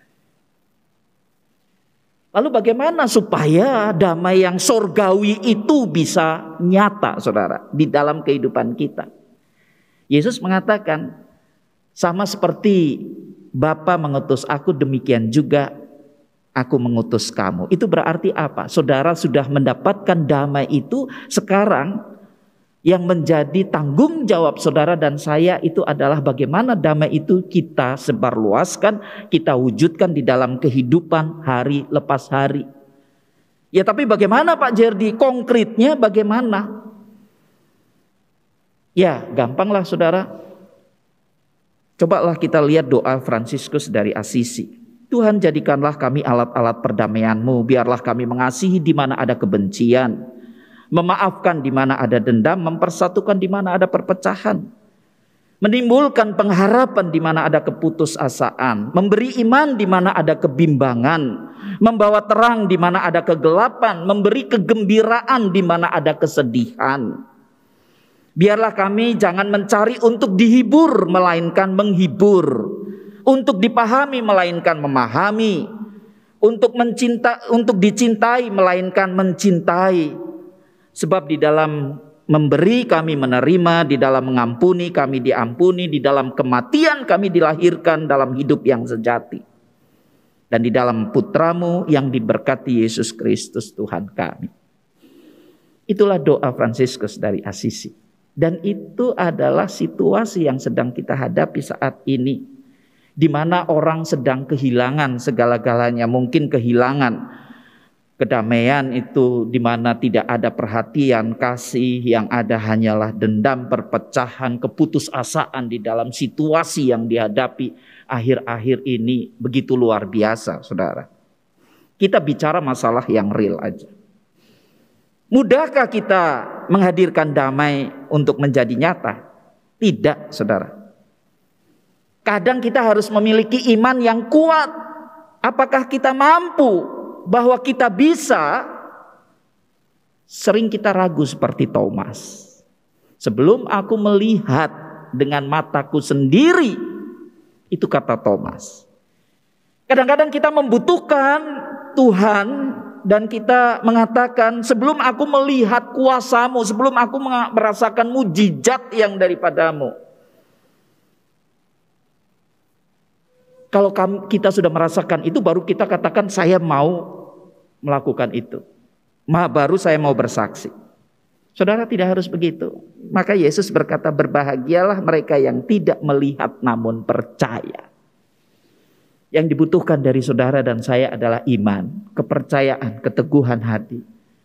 Lalu bagaimana supaya damai yang sorgawi itu bisa nyata, saudara, di dalam kehidupan kita? Yesus mengatakan, sama seperti Bapa mengutus aku, demikian juga aku mengutus kamu. Itu berarti apa? Saudara sudah mendapatkan damai itu, sekarang yang menjadi tanggung jawab saudara dan saya itu adalah bagaimana damai itu kita sebarluaskan, kita wujudkan di dalam kehidupan hari lepas hari. Ya, tapi bagaimana Pak Jerdi? Konkretnya bagaimana? Ya, gampanglah saudara. Cobalah kita lihat doa Fransiskus dari Assisi. Tuhan, jadikanlah kami alat-alat perdamaian-Mu, biarlah kami mengasihi di mana ada kebencian, memaafkan di mana ada dendam, mempersatukan di mana ada perpecahan, menimbulkan pengharapan di mana ada keputusasaan, memberi iman di mana ada kebimbangan, membawa terang di mana ada kegelapan, memberi kegembiraan di mana ada kesedihan. Biarlah kami jangan mencari untuk dihibur melainkan menghibur, untuk dipahami melainkan memahami, untuk dicintai melainkan mencintai. Sebab di dalam memberi kami menerima, di dalam mengampuni kami diampuni, di dalam kematian kami dilahirkan dalam hidup yang sejati. Dan di dalam Putra-Mu yang diberkati Yesus Kristus Tuhan kami. Itulah doa Fransiskus dari Assisi. Dan itu adalah situasi yang sedang kita hadapi saat ini, di mana orang sedang kehilangan segala-galanya. Mungkin kehilangan kedamaian itu, di mana tidak ada perhatian, kasih, yang ada hanyalah dendam, perpecahan, keputusasaan di dalam situasi yang dihadapi akhir-akhir ini begitu luar biasa, saudara. Kita bicara masalah yang real aja. Mudahkah kita menghadirkan damai untuk menjadi nyata? Tidak, saudara. Kadang kita harus memiliki iman yang kuat. Apakah kita mampu bahwa kita bisa? Sering kita ragu seperti Thomas. Sebelum aku melihat dengan mataku sendiri, itu kata Thomas. Kadang-kadang kita membutuhkan Tuhan, dan kita mengatakan, sebelum aku melihat kuasa-Mu, sebelum aku merasakan mujizat yang daripadamu. Kalau kita sudah merasakan itu, baru kita katakan saya mau melakukan itu. Baru saya mau bersaksi. Saudara, tidak harus begitu. Maka Yesus berkata, berbahagialah mereka yang tidak melihat namun percaya. Yang dibutuhkan dari saudara dan saya adalah iman, kepercayaan, keteguhan hati.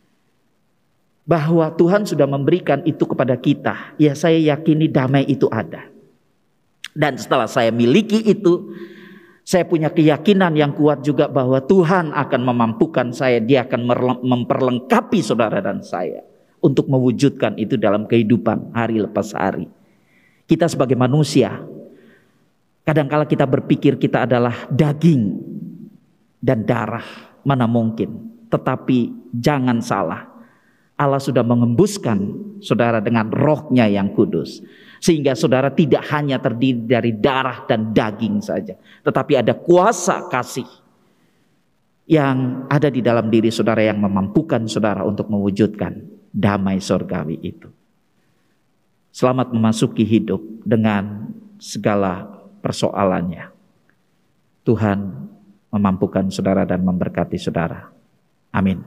Bahwa Tuhan sudah memberikan itu kepada kita. Ya, saya yakini damai itu ada. Dan setelah saya miliki itu, saya punya keyakinan yang kuat juga bahwa Tuhan akan memampukan saya. Dia akan memperlengkapi saudara dan saya untuk mewujudkan itu dalam kehidupan hari lepas hari. Kita sebagai manusia Kadangkala kita berpikir kita adalah daging dan darah, mana mungkin. Tetapi jangan salah, Allah sudah mengembuskan saudara dengan rohnya yang kudus. Sehingga saudara tidak hanya terdiri dari darah dan daging saja, tetapi ada kuasa kasih yang ada di dalam diri saudara yang memampukan saudara untuk mewujudkan damai surgawi itu. Selamat memasuki hidup dengan segala persoalannya. Tuhan memampukan saudara dan memberkati saudara. Amin.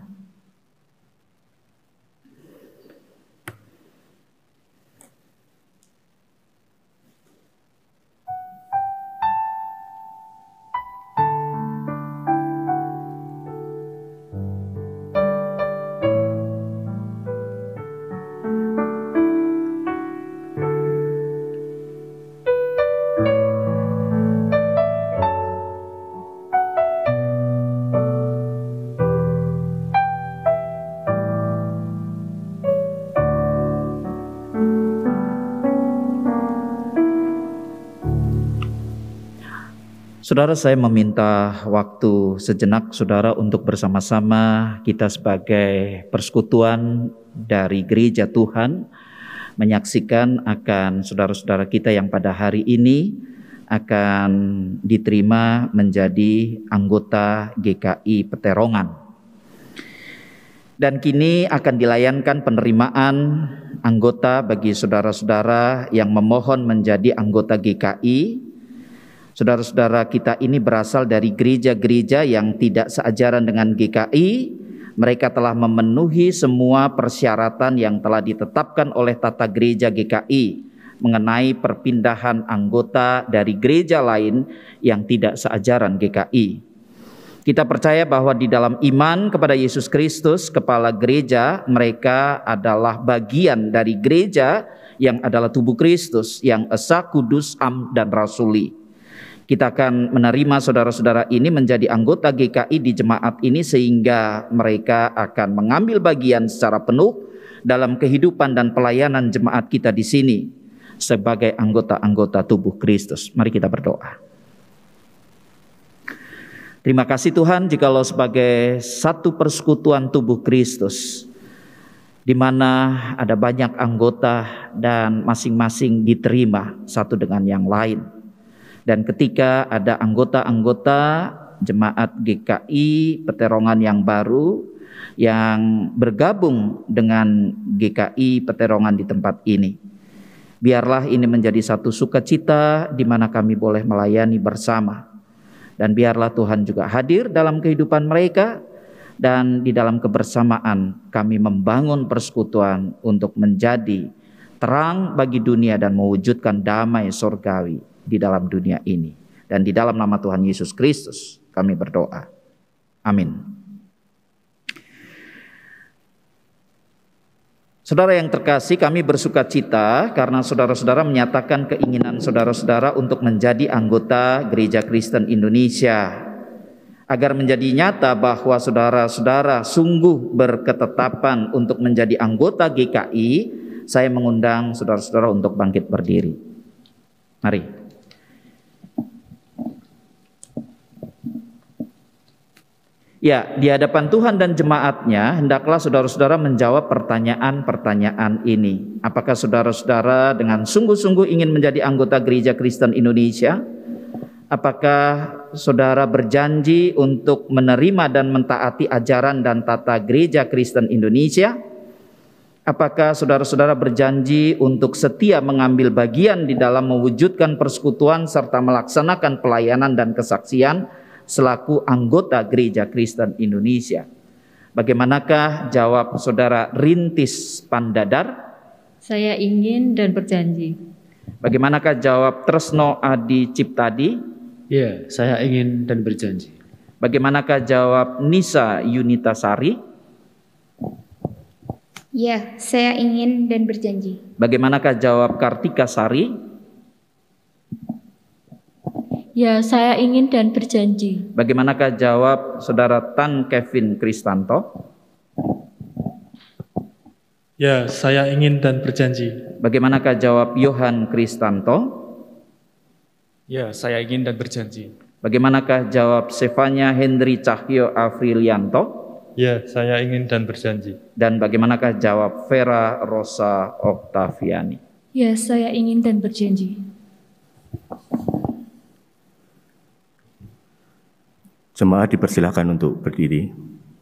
Saudara, saya meminta waktu sejenak saudara untuk bersama-sama kita sebagai persekutuan dari gereja Tuhan menyaksikan akan saudara-saudara kita yang pada hari ini akan diterima menjadi anggota GKI Peterongan. Dan kini akan dilayankan penerimaan anggota bagi saudara-saudara yang memohon menjadi anggota GKI. Saudara-saudara kita ini berasal dari gereja-gereja yang tidak seajaran dengan GKI. Mereka telah memenuhi semua persyaratan yang telah ditetapkan oleh tata gereja GKI mengenai perpindahan anggota dari gereja lain yang tidak seajaran GKI. Kita percaya bahwa di dalam iman kepada Yesus Kristus, kepala gereja, mereka adalah bagian dari gereja yang adalah tubuh Kristus, yang esa, kudus, am, dan rasuli. Kita akan menerima saudara-saudara ini menjadi anggota GKI di jemaat ini sehingga mereka akan mengambil bagian secara penuh dalam kehidupan dan pelayanan jemaat kita di sini sebagai anggota-anggota tubuh Kristus. Mari kita berdoa. Terima kasih Tuhan jikalau sebagai satu persekutuan tubuh Kristus di mana ada banyak anggota dan masing-masing diterima satu dengan yang lain. Dan ketika ada anggota-anggota jemaat GKI Peterongan yang baru yang bergabung dengan GKI Peterongan di tempat ini, biarlah ini menjadi satu sukacita di mana kami boleh melayani bersama. Dan biarlah Tuhan juga hadir dalam kehidupan mereka, dan di dalam kebersamaan kami membangun persekutuan untuk menjadi terang bagi dunia dan mewujudkan damai surgawi di dalam dunia ini. Dan di dalam nama Tuhan Yesus Kristus kami berdoa. Amin. Saudara yang terkasih, kami bersukacita karena saudara-saudara menyatakan keinginan saudara-saudara untuk menjadi anggota Gereja Kristen Indonesia. Agar menjadi nyata bahwa saudara-saudara sungguh berketetapan untuk menjadi anggota GKI, saya mengundang saudara-saudara untuk bangkit berdiri. Mari. Ya, di hadapan Tuhan dan jemaatnya, hendaklah saudara-saudara menjawab pertanyaan-pertanyaan ini. Apakah saudara-saudara dengan sungguh-sungguh ingin menjadi anggota Gereja Kristen Indonesia? Apakah saudara berjanji untuk menerima dan mentaati ajaran dan tata Gereja Kristen Indonesia? Apakah saudara-saudara berjanji untuk setia mengambil bagian di dalam mewujudkan persekutuan serta melaksanakan pelayanan dan kesaksian selaku anggota Gereja Kristen Indonesia? Bagaimanakah jawab saudara Rintis Pandadar? Saya ingin dan berjanji. Bagaimanakah jawab Tresno Adi Ciptadi? Ya, saya ingin dan berjanji. Bagaimanakah jawab Nisa Yunitasari? Ya, saya ingin dan berjanji. Bagaimanakah jawab Kartika Sari? Ya, saya ingin dan berjanji. Bagaimanakah jawab saudara Tan Kevin Kristanto? Ya, saya ingin dan berjanji. Bagaimanakah jawab Yohan Kristanto? Ya, saya ingin dan berjanji. Bagaimanakah jawab Sefanya Hendri Cahyo Afrilianto? Ya, saya ingin dan berjanji. Dan bagaimanakah jawab Vera Rosa Oktaviani? Ya, saya ingin dan berjanji. Jemaat dipersilakan untuk berdiri.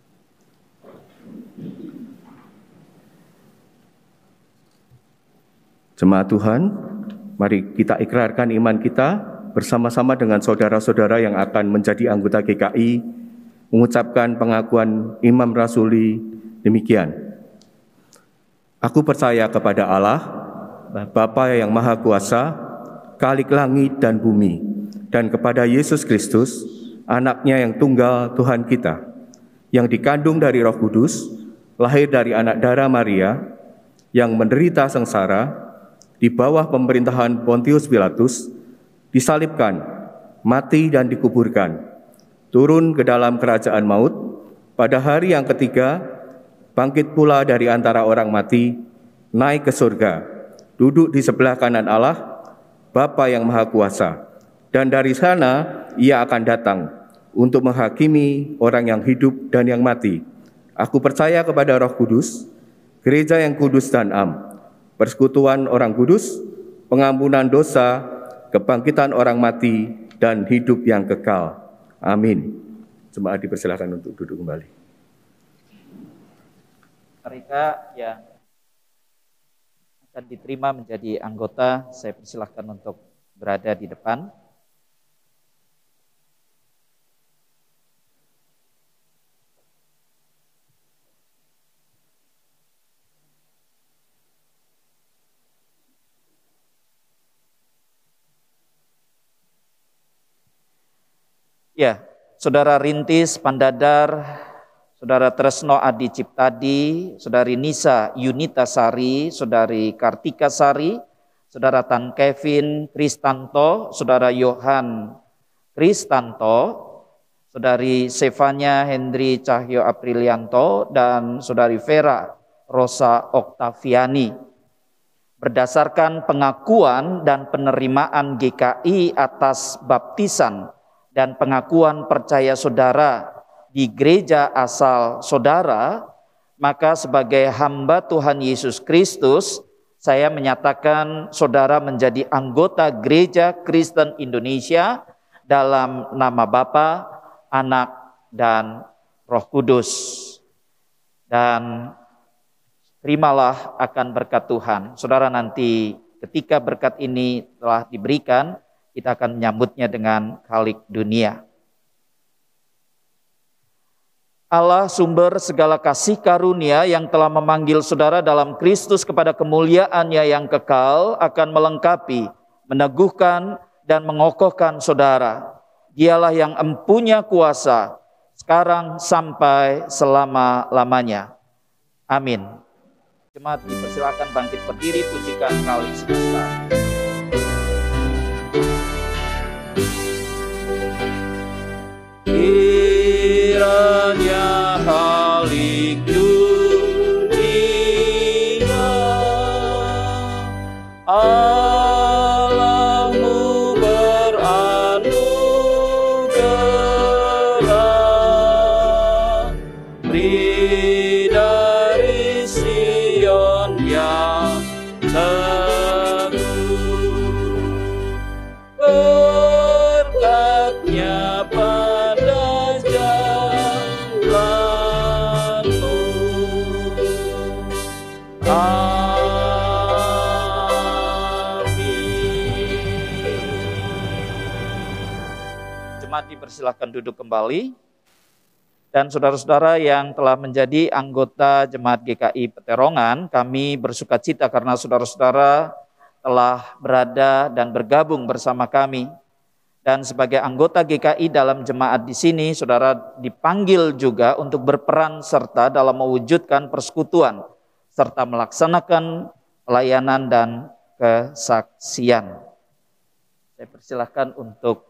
Jemaat Tuhan, mari kita ikrarkan iman kita bersama-sama dengan saudara-saudara yang akan menjadi anggota GKI, mengucapkan pengakuan Imam Rasuli demikian. Aku percaya kepada Allah, Bapa yang Maha Kuasa, Khalik langit dan bumi, dan kepada Yesus Kristus, Anaknya yang tunggal Tuhan kita, yang dikandung dari Roh Kudus, lahir dari anak darah Maria, yang menderita sengsara, di bawah pemerintahan Pontius Pilatus, disalibkan, mati dan dikuburkan, turun ke dalam kerajaan maut, pada hari yang ketiga, bangkit pula dari antara orang mati, naik ke surga, duduk di sebelah kanan Allah, Bapa yang Maha Kuasa, dan dari sana Ia akan datang untuk menghakimi orang yang hidup dan yang mati. Aku percaya kepada Roh Kudus, gereja yang kudus dan am, persekutuan orang kudus, pengampunan dosa, kebangkitan orang mati, dan hidup yang kekal. Amin. Jemaat dipersilakan untuk duduk kembali. Mereka yang akan diterima menjadi anggota, saya persilahkan untuk berada di depan. Ya, Saudara Rintis Pandadar, Saudara Tresno Adi Ciptadi, Saudari Nisa Yunita Sari, Saudari Kartika Sari, Saudara Tan Kevin Kristanto, Saudara Yohan Kristanto, Saudari Sefanya Hendri Cahyo Aprilianto, dan Saudari Vera Rosa Oktaviani. Berdasarkan pengakuan dan penerimaan GKI atas baptisan dan pengakuan percaya saudara di gereja asal saudara, maka sebagai hamba Tuhan Yesus Kristus, saya menyatakan saudara menjadi anggota Gereja Kristen Indonesia dalam nama Bapa, Anak, dan Roh Kudus. Dan terimalah akan berkat Tuhan. Saudara, nanti ketika berkat ini telah diberikan, kita akan menyambutnya dengan Khalik dunia. Allah sumber segala kasih karunia yang telah memanggil saudara dalam Kristus kepada kemuliaan-Nya yang kekal akan melengkapi, meneguhkan, dan mengokohkan saudara. Dialah yang empunya kuasa sekarang sampai selama-lamanya. Amin. Jemaat dipersilakan bangkit berdiri, pujikan Khalik semesta. Kiranya Khalik dunia, Allahmu beranugerah, beri dari Sion yang teguh, berkatnya pada jalanmu. Jemaat dipersilakan duduk kembali. Dan saudara-saudara yang telah menjadi anggota Jemaat GKI Peterongan, kami bersuka cita karena saudara-saudara telah berada dan bergabung bersama kami. Dan sebagai anggota GKI dalam jemaat di sini, saudara dipanggil juga untuk berperan serta dalam mewujudkan persekutuan, serta melaksanakan pelayanan dan kesaksian. Saya persilahkan untuk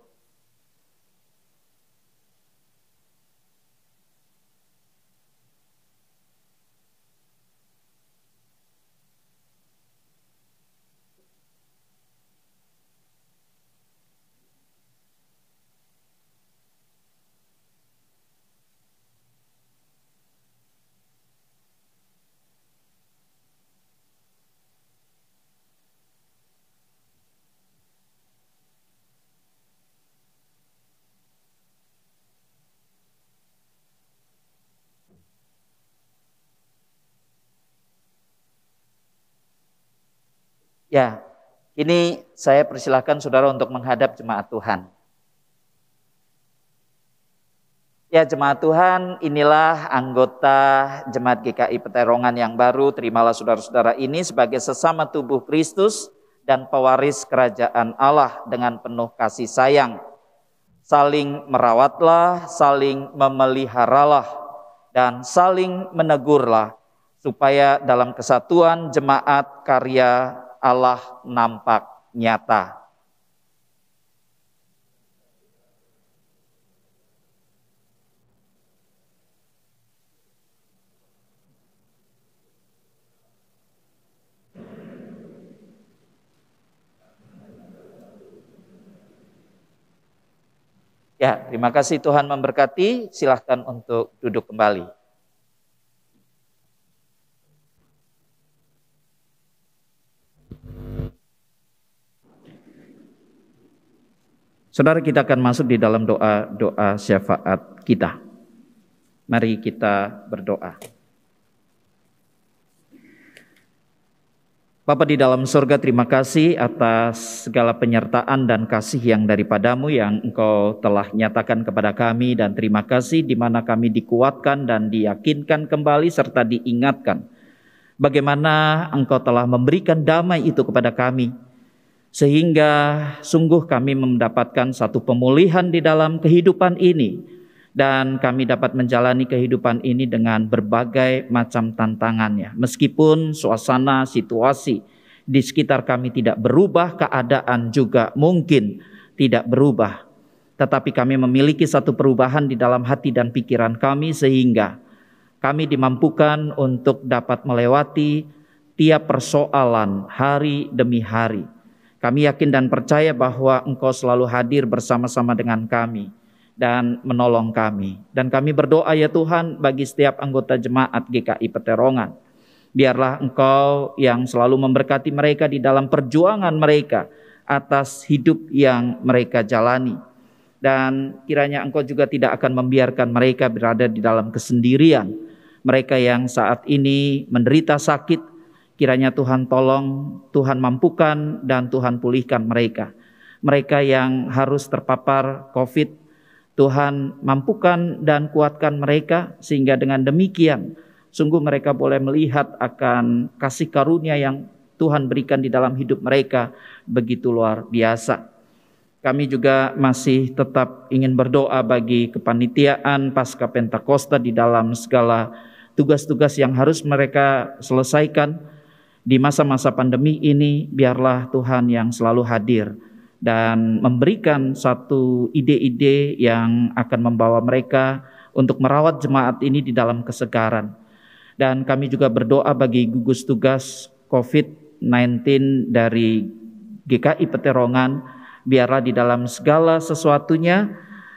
Ya, ini saya persilahkan saudara untuk menghadap jemaat Tuhan. Ya jemaat Tuhan, inilah anggota Jemaat GKI Peterongan yang baru. Terimalah saudara-saudara ini sebagai sesama tubuh Kristus dan pewaris kerajaan Allah dengan penuh kasih sayang. Saling merawatlah, saling memeliharalah, dan saling menegurlah, supaya dalam kesatuan jemaat karya Allah nampak nyata. Ya, terima kasih, Tuhan memberkati. Silahkan untuk duduk kembali. Saudara, kita akan masuk di dalam doa syafaat kita. Mari kita berdoa. Bapa di dalam surga, terima kasih atas segala penyertaan dan kasih yang daripadamu yang Engkau telah nyatakan kepada kami, dan terima kasih di mana kami dikuatkan dan diyakinkan kembali serta diingatkan bagaimana Engkau telah memberikan damai itu kepada kami, sehingga sungguh kami mendapatkan satu pemulihan di dalam kehidupan ini, dan kami dapat menjalani kehidupan ini dengan berbagai macam tantangannya. Meskipun suasana, situasi di sekitar kami tidak berubah, keadaan juga mungkin tidak berubah, tetapi kami memiliki satu perubahan di dalam hati dan pikiran kami, sehingga kami dimampukan untuk dapat melewati tiap persoalan hari demi hari. Kami yakin dan percaya bahwa Engkau selalu hadir bersama-sama dengan kami dan menolong kami. Dan kami berdoa ya Tuhan bagi setiap anggota jemaat GKI Peterongan. Biarlah Engkau yang selalu memberkati mereka di dalam perjuangan mereka atas hidup yang mereka jalani. Dan kiranya Engkau juga tidak akan membiarkan mereka berada di dalam kesendirian. Mereka yang saat ini menderita sakit, kiranya Tuhan tolong, Tuhan mampukan, dan Tuhan pulihkan mereka. Mereka yang harus terpapar COVID, Tuhan mampukan dan kuatkan mereka, sehingga dengan demikian sungguh mereka boleh melihat akan kasih karunia yang Tuhan berikan di dalam hidup mereka begitu luar biasa. Kami juga masih tetap ingin berdoa bagi kepanitiaan Pasca Pentakosta di dalam segala tugas-tugas yang harus mereka selesaikan di masa-masa pandemi ini. Biarlah Tuhan yang selalu hadir dan memberikan satu ide-ide yang akan membawa mereka untuk merawat jemaat ini di dalam kesegaran. Dan kami juga berdoa bagi gugus tugas COVID-19 dari GKI Peterongan. Biarlah di dalam segala sesuatunya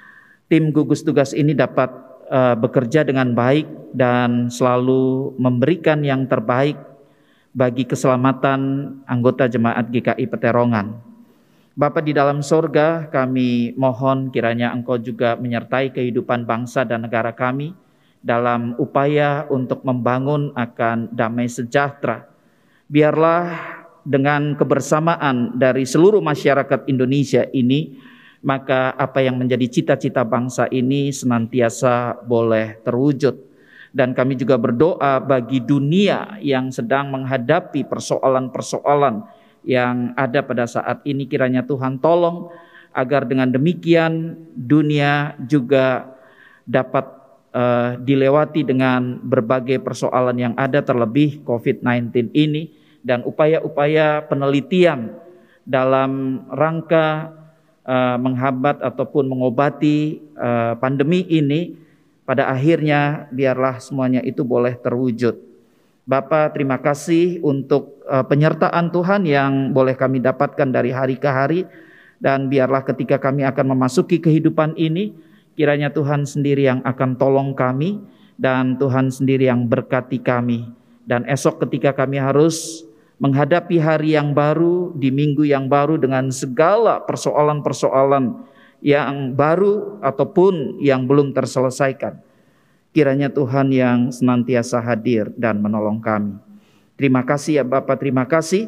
tim gugus tugas ini dapat bekerja dengan baik dan selalu memberikan yang terbaik bagi keselamatan anggota jemaat GKI Peterongan. Bapa di dalam sorga, kami mohon kiranya Engkau juga menyertai kehidupan bangsa dan negara kami dalam upaya untuk membangun akan damai sejahtera. Biarlah dengan kebersamaan dari seluruh masyarakat Indonesia ini, maka apa yang menjadi cita-cita bangsa ini senantiasa boleh terwujud. Dan kami juga berdoa bagi dunia yang sedang menghadapi persoalan-persoalan yang ada pada saat ini. Kiranya Tuhan tolong agar dengan demikian dunia juga dapat dilewati dengan berbagai persoalan yang ada, terlebih COVID-19 ini, dan upaya-upaya penelitian dalam rangka menghambat ataupun mengobati pandemi ini, pada akhirnya biarlah semuanya itu boleh terwujud. Bapa, terima kasih untuk penyertaan Tuhan yang boleh kami dapatkan dari hari ke hari, dan biarlah ketika kami akan memasuki kehidupan ini, kiranya Tuhan sendiri yang akan tolong kami, dan Tuhan sendiri yang berkati kami. Dan esok ketika kami harus menghadapi hari yang baru, di minggu yang baru, dengan segala persoalan-persoalan yang baru ataupun yang belum terselesaikan, kiranya Tuhan yang senantiasa hadir dan menolong kami. Terima kasih ya Bapak, terima kasih.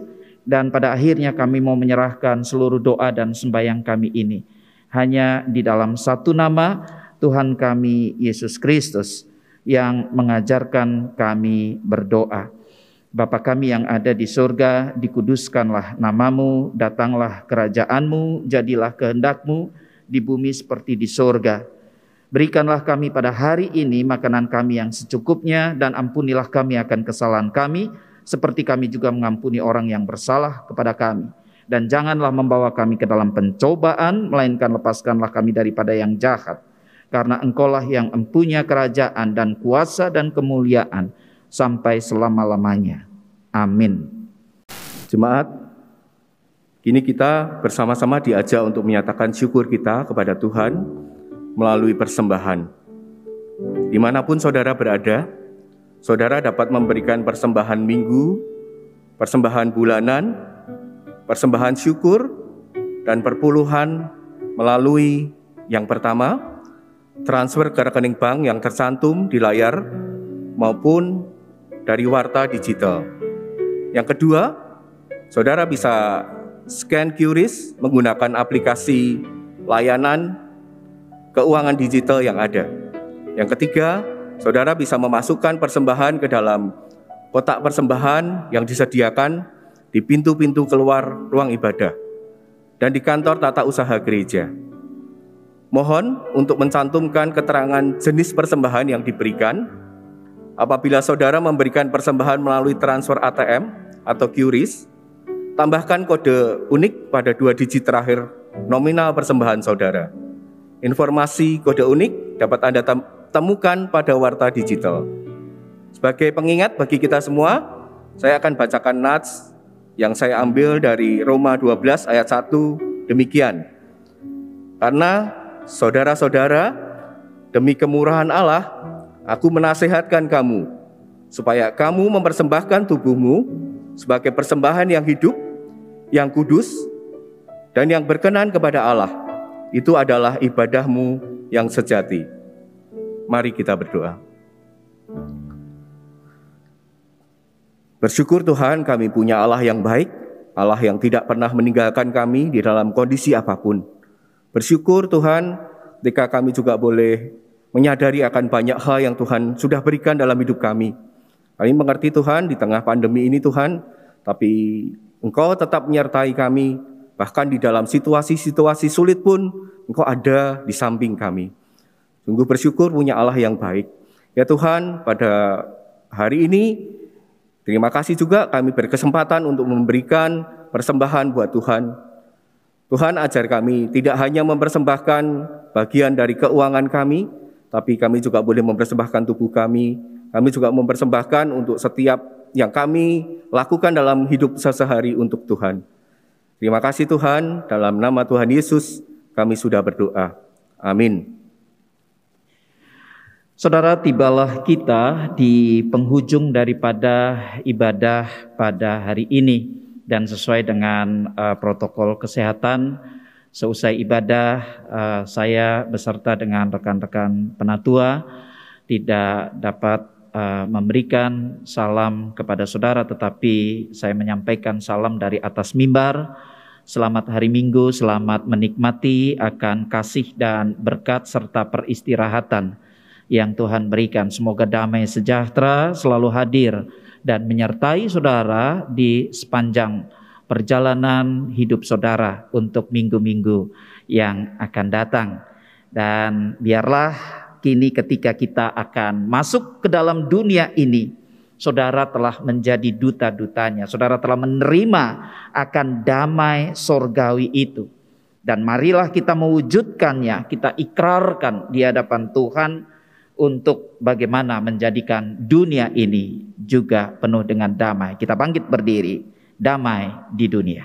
Dan pada akhirnya kami mau menyerahkan seluruh doa dan sembahyang kami ini hanya di dalam satu nama, Tuhan kami Yesus Kristus, yang mengajarkan kami berdoa. Bapa kami yang ada di surga, dikuduskanlah namamu, datanglah kerajaanmu, jadilah kehendakmu di bumi seperti di surga. Berikanlah kami pada hari ini makanan kami yang secukupnya, dan ampunilah kami akan kesalahan kami, seperti kami juga mengampuni orang yang bersalah kepada kami. Dan janganlah membawa kami ke dalam pencobaan, melainkan lepaskanlah kami daripada yang jahat. Karena Engkaulah yang empunya kerajaan dan kuasa dan kemuliaan sampai selama-lamanya. Amin. Jemaat, kini kita bersama-sama diajak untuk menyatakan syukur kita kepada Tuhan melalui persembahan. Dimanapun saudara berada, saudara dapat memberikan persembahan minggu, persembahan bulanan, persembahan syukur, dan perpuluhan melalui yang pertama, transfer ke rekening bank yang tercantum di layar maupun dari Warta Digital. Yang kedua, saudara bisa scan QRIS menggunakan aplikasi layanan keuangan digital yang ada. Yang ketiga, saudara bisa memasukkan persembahan ke dalam kotak persembahan yang disediakan di pintu-pintu keluar ruang ibadah dan di kantor tata usaha gereja. Mohon untuk mencantumkan keterangan jenis persembahan yang diberikan. Apabila saudara memberikan persembahan melalui transfer ATM atau QRIS, tambahkan kode unik pada 2 digit terakhir nominal persembahan saudara. Informasi kode unik dapat Anda temukan pada Warta Digital. Sebagai pengingat bagi kita semua, saya akan bacakan nats yang saya ambil dari Roma 12 ayat 1 demikian. Karena saudara-saudara, demi kemurahan Allah, aku menasihatkan kamu, supaya kamu mempersembahkan tubuhmu sebagai persembahan yang hidup, yang kudus, dan yang berkenan kepada Allah. Itu adalah ibadahmu yang sejati. Mari kita berdoa. Bersyukur Tuhan, kami punya Allah yang baik, Allah yang tidak pernah meninggalkan kami di dalam kondisi apapun. Bersyukur Tuhan, ketika kami juga boleh menyadari akan banyak hal yang Tuhan sudah berikan dalam hidup kami. Kami mengerti Tuhan, di tengah pandemi ini Tuhan, tapi Engkau tetap menyertai kami, bahkan di dalam situasi-situasi sulit pun Engkau ada di samping kami. Sungguh bersyukur punya Allah yang baik. Ya Tuhan, pada hari ini, terima kasih juga kami berkesempatan untuk memberikan persembahan buat Tuhan. Tuhan, ajar kami tidak hanya mempersembahkan bagian dari keuangan kami, tapi kami juga boleh mempersembahkan tubuh kami. Kami juga mempersembahkan untuk setiap yang kami lakukan dalam hidup sehari-hari untuk Tuhan. Terima kasih Tuhan, dalam nama Tuhan Yesus kami sudah berdoa. Amin. Saudara, tibalah kita di penghujung daripada ibadah pada hari ini. Dan sesuai dengan protokol kesehatan, seusai ibadah saya beserta dengan rekan-rekan penatua tidak dapat memberikan salam kepada saudara, tetapi saya menyampaikan salam dari atas mimbar. Selamat hari Minggu, selamat menikmati akan kasih dan berkat serta peristirahatan yang Tuhan berikan. Semoga damai sejahtera selalu hadir dan menyertai saudara di sepanjang perjalanan hidup saudara untuk minggu-minggu yang akan datang. Dan biarlah kini ketika kita akan masuk ke dalam dunia ini, saudara telah menjadi duta-dutanya. Saudara telah menerima akan damai sorgawi itu. Dan marilah kita mewujudkannya, kita ikrarkan di hadapan Tuhan untuk bagaimana menjadikan dunia ini juga penuh dengan damai. Kita bangkit berdiri, damai di dunia.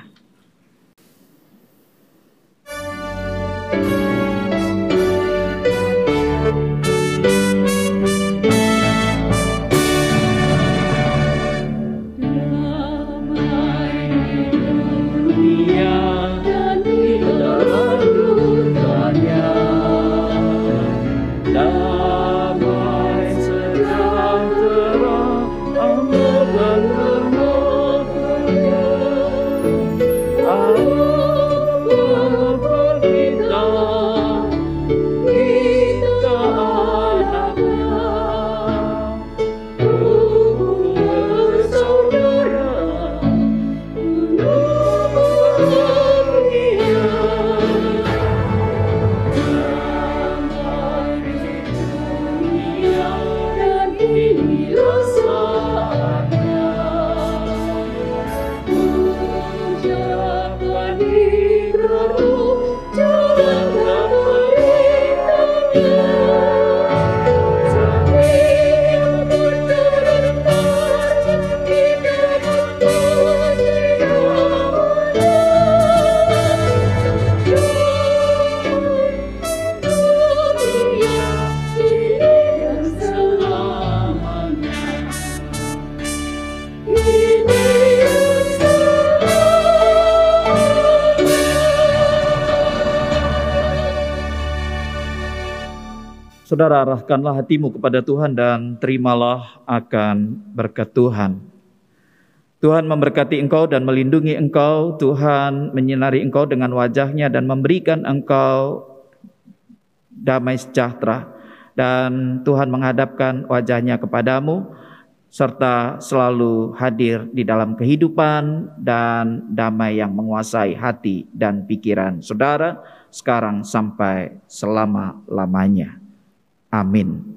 Saudara, arahkanlah hatimu kepada Tuhan dan terimalah akan berkat Tuhan. Tuhan memberkati engkau dan melindungi engkau. Tuhan menyinari engkau dengan wajah-Nya dan memberikan engkau damai sejahtera. Dan Tuhan menghadapkan wajah-Nya kepadamu, serta selalu hadir di dalam kehidupan dan damai yang menguasai hati dan pikiran saudara, sekarang sampai selama-lamanya. Amin.